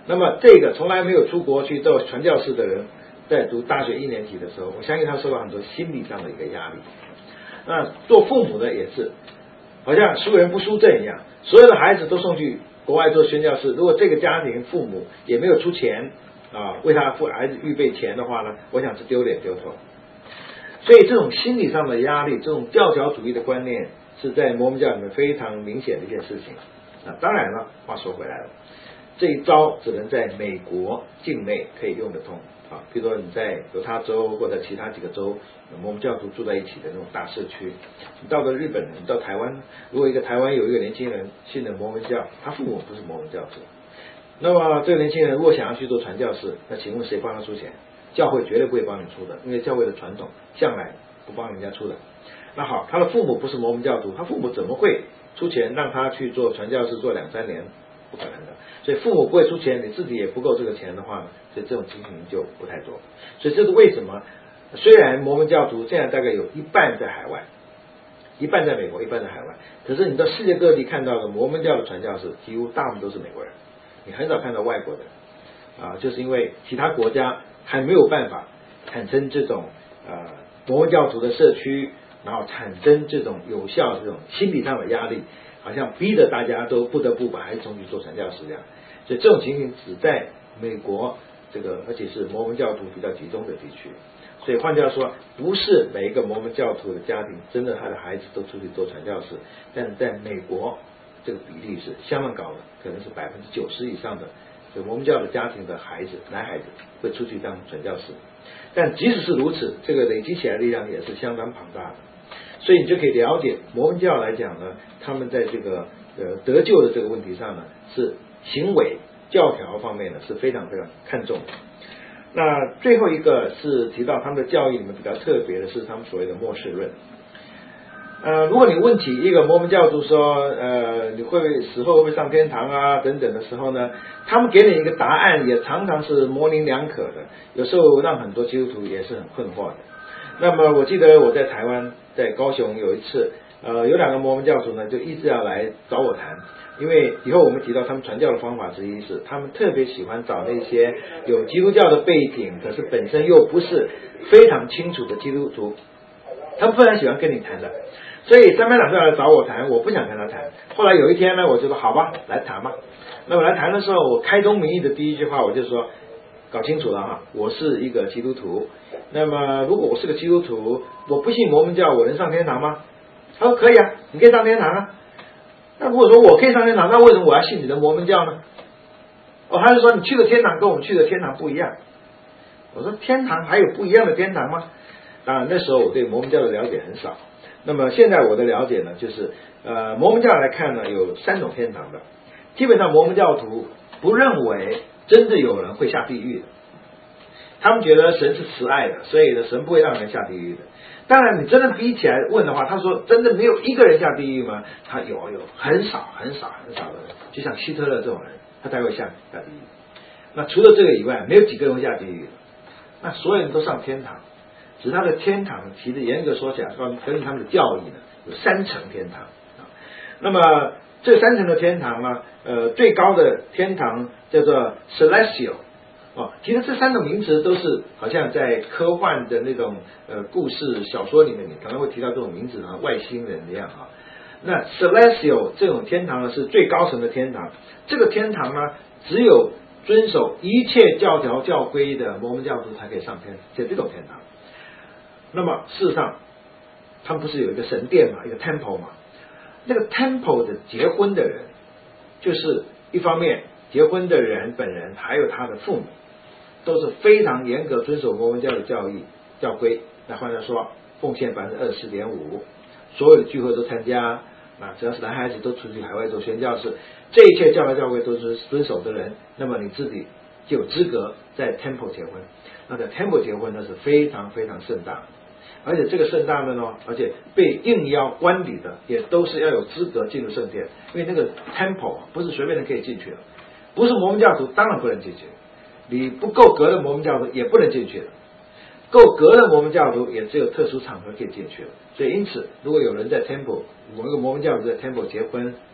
A: 那么这个从来没有出国去做传教士的人，在读大学1年级的时候，我相信他受到很多心理上的一个压力。那做父母的也是，好像输人不输阵一样，所有的孩子都送去国外做宣教士，如果这个家庭父母也没有出钱为他孩子预备钱的话呢，我想是丢脸丢头。所以这种心理上的压力，这种教条主义的观念，是在摩门教里面非常明显的一件事情。当然了，话说回来了，这一招只能在美国境内可以用得通比如说你在犹他州或者其他几个州摩门教徒住在一起的那种大社区，你到了日本，你到台湾，如果一个台湾有一个年轻人信了摩门教，他父母不是摩门教徒，那么这个年轻人如果想要去做传教士，那请问谁帮他出钱？教会绝对不会帮你出的，因为教会的传统向来不帮人家出的。那好，他的父母不是摩门教徒，他父母怎么会出钱让他去做传教士做2-3年？不可能的。所以父母不会出钱，你自己也不够这个钱的话，所以这种情形就不太多。所以这是为什么虽然摩门教徒现在大概有一半在海外，一半在美国，一半在海外，可是你到世界各地看到的摩门教的传教士几乎大部分都是美国人，你很少看到外国的就是因为其他国家还没有办法产生这种摩门教徒的社区，然后产生这种有效的这种心理上的压力，好像逼着大家都不得不把孩子送去做传教士这样。所以这种情形只在美国这个，而且是摩门教徒比较集中的地区。所以换句话说，不是每一个摩门教徒的家庭真的他的孩子都出去做传教士，但是在美国这个比例是相当高的，可能是90%以上的这摩门教的家庭的孩子，男孩子会出去当传教士。但即使是如此，这个累积起来的力量也是相当庞大的。所以你就可以了解摩门教来讲呢，他们在这个得救的这个问题上呢，是行为教条方面呢是非常非常看重的。那最后一个是提到他们的教义里面比较特别的是他们所谓的末世论。如果你问起一个摩门教徒说你会死后会不会上天堂等等的时候呢，他们给你一个答案也常常是模棱两可的，有时候让很多基督徒也是很困惑的。那么我记得我在台湾在高雄有一次有2个摩门教徒呢就一直要来找我谈，因为以后我们提到他们传教的方法之一是他们特别喜欢找那些有基督教的背景可是本身又不是非常清楚的基督徒，他们非常喜欢跟你谈的。所以三班长就来找我谈，我不想跟他谈。后来有一天呢，我就说好吧，来谈吧。那么来谈的时候，我开宗明义的第一句话我就说，搞清楚了我是一个基督徒。那么如果我是个基督徒，我不信摩门教，我能上天堂吗？他说可以你可以上天堂那如果说我可以上天堂，那为什么我要信你的摩门教呢？他就说你去的天堂跟我们去的天堂不一样。我说天堂还有不一样的天堂吗？当然那时候我对摩门教的了解很少。那么现在我的了解呢，就是摩门教来看呢，有3种天堂的。基本上摩门教徒不认为真的有人会下地狱的，他们觉得神是慈爱的，所以呢神不会让人下地狱的。当然你真的逼起来问的话，他说真的没有一个人下地狱吗？他有很少的人，就像希特勒这种人他才会下地狱。那除了这个以外，没有几个人会下地狱的。那所有人都上天堂，只是他的天堂其实严格说起来，根据他们的教义呢，有3层天堂那么这3层的天堂呢，最高的天堂叫做 Celestial其实这3个名词都是好像在科幻的那种故事小说里面，你可能会提到这种名字外星人一样那 Celestial 这种天堂呢是最高层的天堂，这个天堂呢只有遵守一切教条教规的摩门教徒才可以上天，这种天堂。那么事实上他们不是有一个神殿嘛，一个 temple 嘛，那个 temple 的结婚的人，就是一方面结婚的人本人还有他的父母都是非常严格遵守摩门教的教义教规。那换句话说，奉献24.5%，所有的聚会都参加只要是男孩子都出去海外做宣教士，这一切教条教规都是遵守的人，那么你自己就有资格在 temple 结婚。那在 temple 结婚那是非常非常盛大，而且这个盛大的呢，而且被应邀观礼的也都是要有资格进入圣殿，因为那个 temple 不是随便人可以进去的，不是摩门教徒当然不能进去，你不够格的摩门教徒也不能进去的，够格的摩门教徒也只有特殊场合可以进去了。所以因此如果有人在 temple， 某一个摩门教徒在 temple 结婚，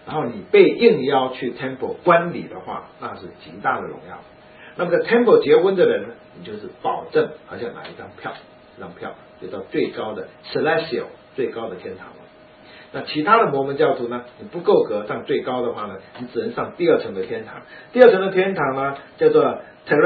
A: 然后你被应邀去 temple 观礼的话，那是极大的荣耀。那么在 temple 结婚的人呢，你就是保证好像拿一张票，这张票就到最高的 celestial 最高的天堂了。那其他的摩门教徒呢，你不够格上最高的话呢，你只能上第二层的天堂。第二层的天堂呢，叫做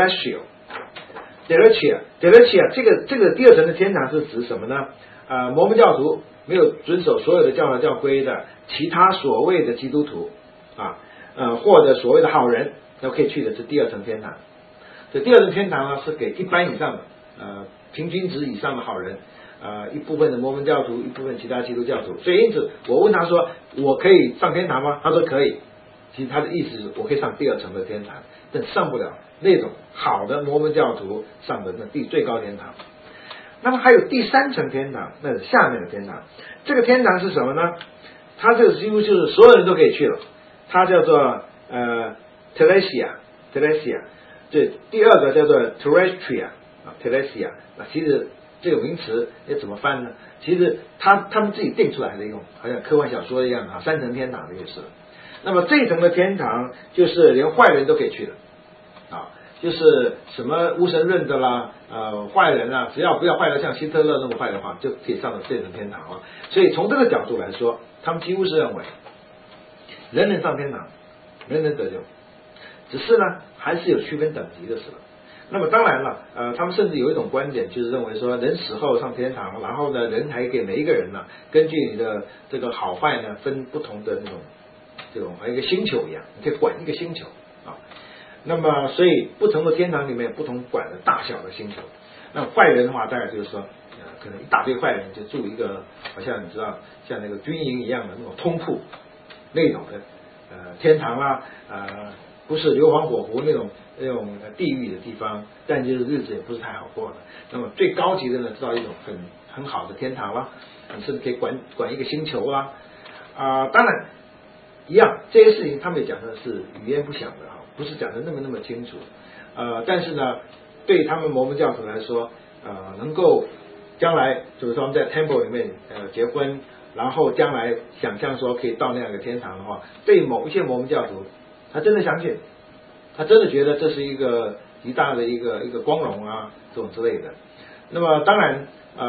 A: terrestrial。Delicia 这个第二层的天堂是指什么呢？摩门教徒没有遵守所有的教条教规的其他所谓的基督徒或者所谓的好人都可以去的是第二层天堂。这第二层天堂呢是给一般以上的平均值以上的好人，一部分的摩门教徒，一部分其他基督教徒。所以因此我问他说我可以上天堂吗？他说可以。其实他的意思是我可以上第二层的天堂，但上不了那种好的摩门教徒上的那最高天堂。那么还有第三层天堂，那是下面的天堂。这个天堂是什么呢？它这个几乎就是所有人都可以去了，它叫做Telesia。这第二个叫做 Terrestrial Telesia。其实这个名词要怎么翻呢？其实他们自己定出来的一种好像科幻小说一样三层天堂的意思。那么这一层的天堂就是连坏人都可以去的就是什么无神论的啦坏人啊，只要不要坏得像希特勒那么坏的话，就可以上到这层天堂了。所以从这个角度来说，他们几乎是认为人能上天堂，人能得救，只是呢还是有区分等级的事了。那么当然了他们甚至有一种观点，就是认为说人死后上天堂，然后呢人还给每一个人呢根据你的这个好坏呢分不同的那种这种一个星球一样，你可以管一个星球那么所以不同的天堂里面有不同管的大小的星球。那坏人的话大概就是说可能一大堆坏人就住一个好像你知道像那个军营一样的那种通铺那种的天堂啦不是硫磺火湖那种地狱的地方，但就是日子也不是太好过的。那么最高级的呢，知道一种很好的天堂啦，你甚至可以管一个星球啦当然一样这些事情他们也讲的是语焉不详的不是讲的那么清楚但是呢对他们摩门教徒来说能够将来就是说在 temple 里面结婚，然后将来想象说可以到那样一个天堂的话，对某一些摩门教徒他真的相信，他真的觉得这是一个极大的一个光荣这种之类的。那么当然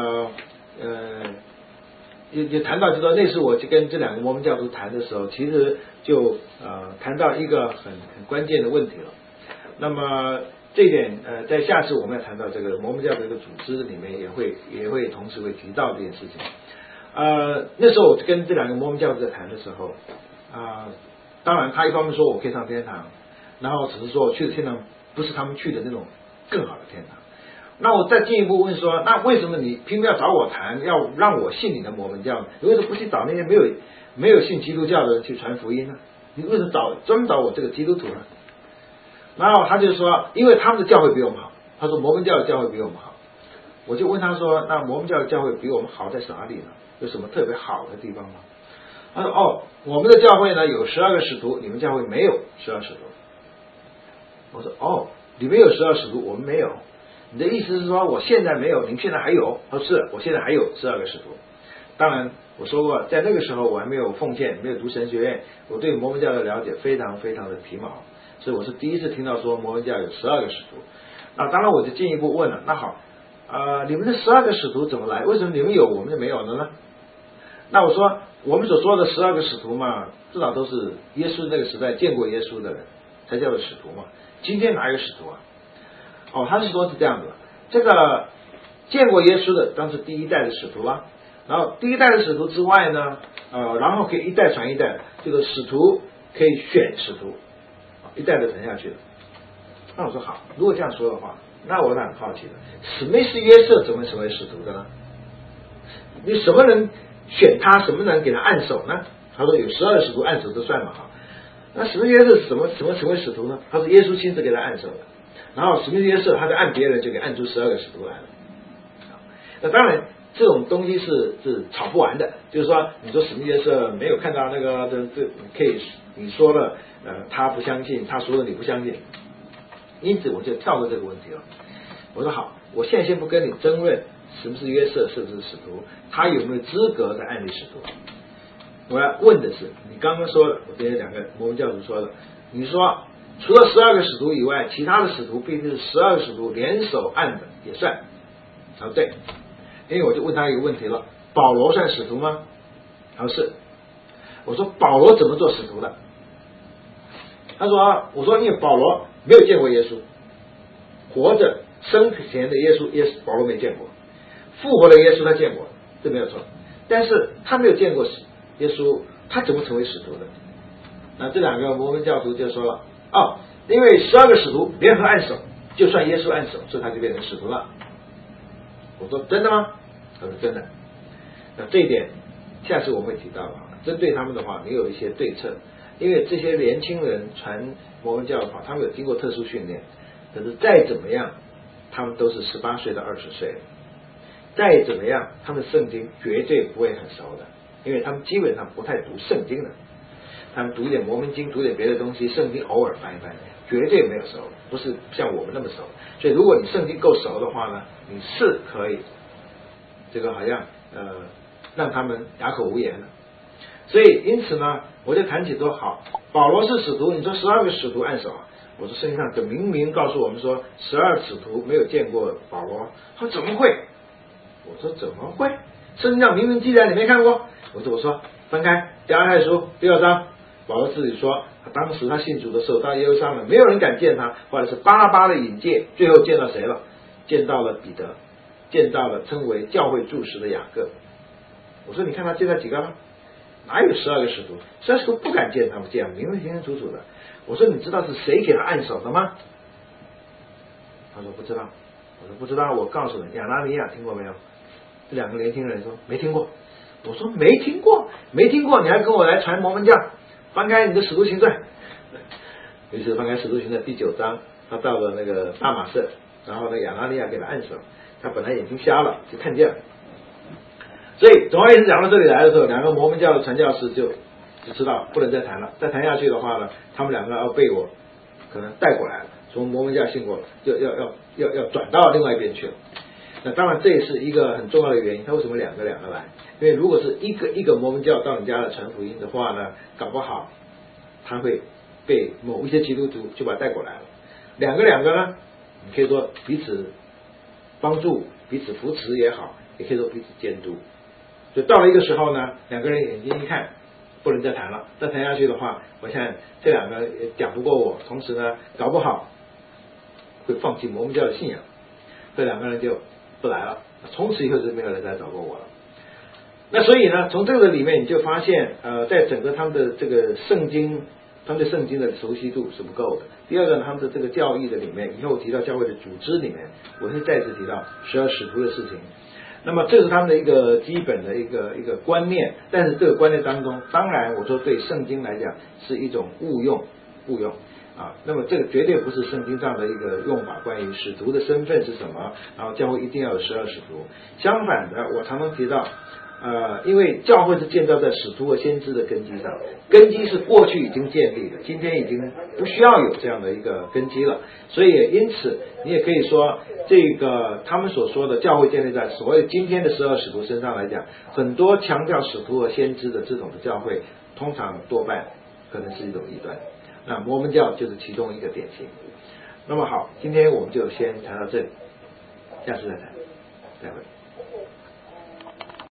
A: 也谈到就是说那时我就跟这两个摩门教徒谈的时候，其实就谈到一个很关键的问题了。那么这一点在下次我们要谈到这个摩门教的一个组织里面也会同时会提到这件事情那时候我跟这两个摩门教徒在谈的时候当然他一方面说我可以上天堂，然后只是说我去的天堂不是他们去的那种更好的天堂。那我再进一步问说，那为什么你偏偏要找我谈，要让我信你的摩门教？你为什么不去找那些没有信基督教的人去传福音呢？你为什么专门找我这个基督徒呢？然后他就说，因为他们的教会比我们好。他说摩门教的教会比我们好。我就问他说，那摩门教的教会比我们好在哪里呢？有什么特别好的地方吗？他说我们的教会呢有12个使徒，你们教会没有12使徒。我说你们有12使徒，我们没有。你的意思是说我现在没有，你们现在还有？他说是，我现在还有12个使徒。当然我说过在那个时候我还没有奉献，没有读神学院，我对摩门教的了解非常非常的皮毛，所以我是第一次听到说摩门教有12个使徒。那当然我就进一步问了，那好你们的12个使徒怎么来？为什么你们有我们就没有了呢？那我说我们所说的12个使徒嘛，至少都是耶稣那个时代见过耶稣的人才叫做使徒嘛。今天哪有使徒他是说是这样子，这个见过耶稣的当时第一代的使徒啦，然后第一代的使徒之外呢然后可以一代传一代，这个使徒可以选使徒一代的传下去的。那我说好，如果这样说的话，那我很好奇的，史密斯约瑟怎么成为使徒的呢？你什么人选他，什么人给他按手呢？他说有12使徒按手就算了那史密斯约瑟怎么成为使徒呢？他是耶稣亲自给他按手的，然后史密斯约瑟他就按别人就给按出12个使徒来了。那当然这种东西是吵不完的，就是说你说史密斯约瑟没有看到那个这可以你说了他不相信，他说了你不相信，因此我就跳过这个问题了。我说好，我现在先不跟你争论史密斯约瑟是不是使徒，他有没有资格在按立使徒。 我要问的是，你刚刚说了，我这两个摩门教徒说了，你说除了12个使徒以外，其他的使徒必须是12个使徒联手按的也算。对，因为我就问他一个问题了，保罗算使徒吗？是。我说保罗怎么做使徒的？他说我说因为保罗没有见过耶稣，活着生前的耶稣保罗没见过，复活的耶稣他见过，这没有错。但是他没有见过耶稣，他怎么成为使徒的？那这两个摩门教徒就说了，因为12个使徒联合按手，就算耶稣按手，所以他就变成使徒了。我说真的吗？他说真的。那这一点下次我会提到的，针对他们的话，你有一些对策，因为这些年轻人传摩门教的话，他们有经过特殊训练，可是再怎么样，他们都是18岁到20岁，再怎么样，他们圣经绝对不会很熟的，因为他们基本上不太读圣经的，他们读一点摩门经，读点别的东西，圣经偶尔翻一翻，绝对没有熟，不是像我们那么熟。所以如果你圣经够熟的话呢，你是可以这个好像让他们哑口无言的。所以因此呢，我就谈起说，好，保罗是使徒，你说12个使徒按手，我说圣经上就明明告诉我们说12使徒没有见过保罗。他说怎么会？我说怎么会？圣经上明明记载，你没看过？我说翻开加拉太书第2章，保罗自己说，当时他信主的时候到耶路撒冷，没有人敢见他，或者是巴拉巴的引荐，最后见到谁了？见到了彼得，见到了称为教会柱石的雅各。我说你看他见到几个了？哪有12个使徒？12个使徒不敢见他们，这样明明清清楚楚的。我说你知道是谁给他按手的吗？他说不知道。我说不知道，我告诉你，亚拿尼亚听过没有？这两个年轻人说没听过。我说没听过，你还跟我来传摩门教？翻开你的使徒行传。于是翻开使徒行传第9章，他到了那个大马色，然后呢亚拿尼亚给他按手，他本来眼睛瞎了，就看见了。所以总而言之，讲到这里来的时候，两个摩门教的传教士就知道不能再谈了，再谈下去的话呢，他们两个要被我可能带过来了，从摩门教信过了，要转到另外一边去了。那当然这也是一个很重要的原因，他为什么两个来？因为如果是一个摩门教到你家来传福音的话呢，搞不好他会被某一些基督徒就把他带过来了。两个呢，你可以说彼此帮助、彼此扶持也好，也可以说彼此监督。就到了一个时候呢，两个人眼睛一看，不能再谈了，再谈下去的话，我想这两个也讲不过我，同时呢，搞不好会放弃摩门教的信仰，这两个人就不来了，从此以后就没有人再找过我了。那所以呢，从这个里面你就发现，在整个他们的这个圣经，他们对圣经的熟悉度是不够的。第二个呢，他们的这个教义的里面，以后提到教会的组织里面，我会再次提到12使徒的事情。那么这是他们的一个基本的一个观念，但是这个观念当中，当然我说对圣经来讲是一种误用那么这个绝对不是圣经上的一个用法，关于使徒的身份是什么，然后教会一定要有12使徒。相反的，我常常提到因为教会是建造在使徒和先知的根基上，根基是过去已经建立的，今天已经不需要有这样的一个根基了，所以因此你也可以说，这个他们所说的教会建立在所谓今天的12使徒身上来讲，很多强调使徒和先知的这种的教会，通常多半可能是一种异端。那摩门教就是其中一个典型。那么好，今天我们就先谈到这里，下次再谈，再会。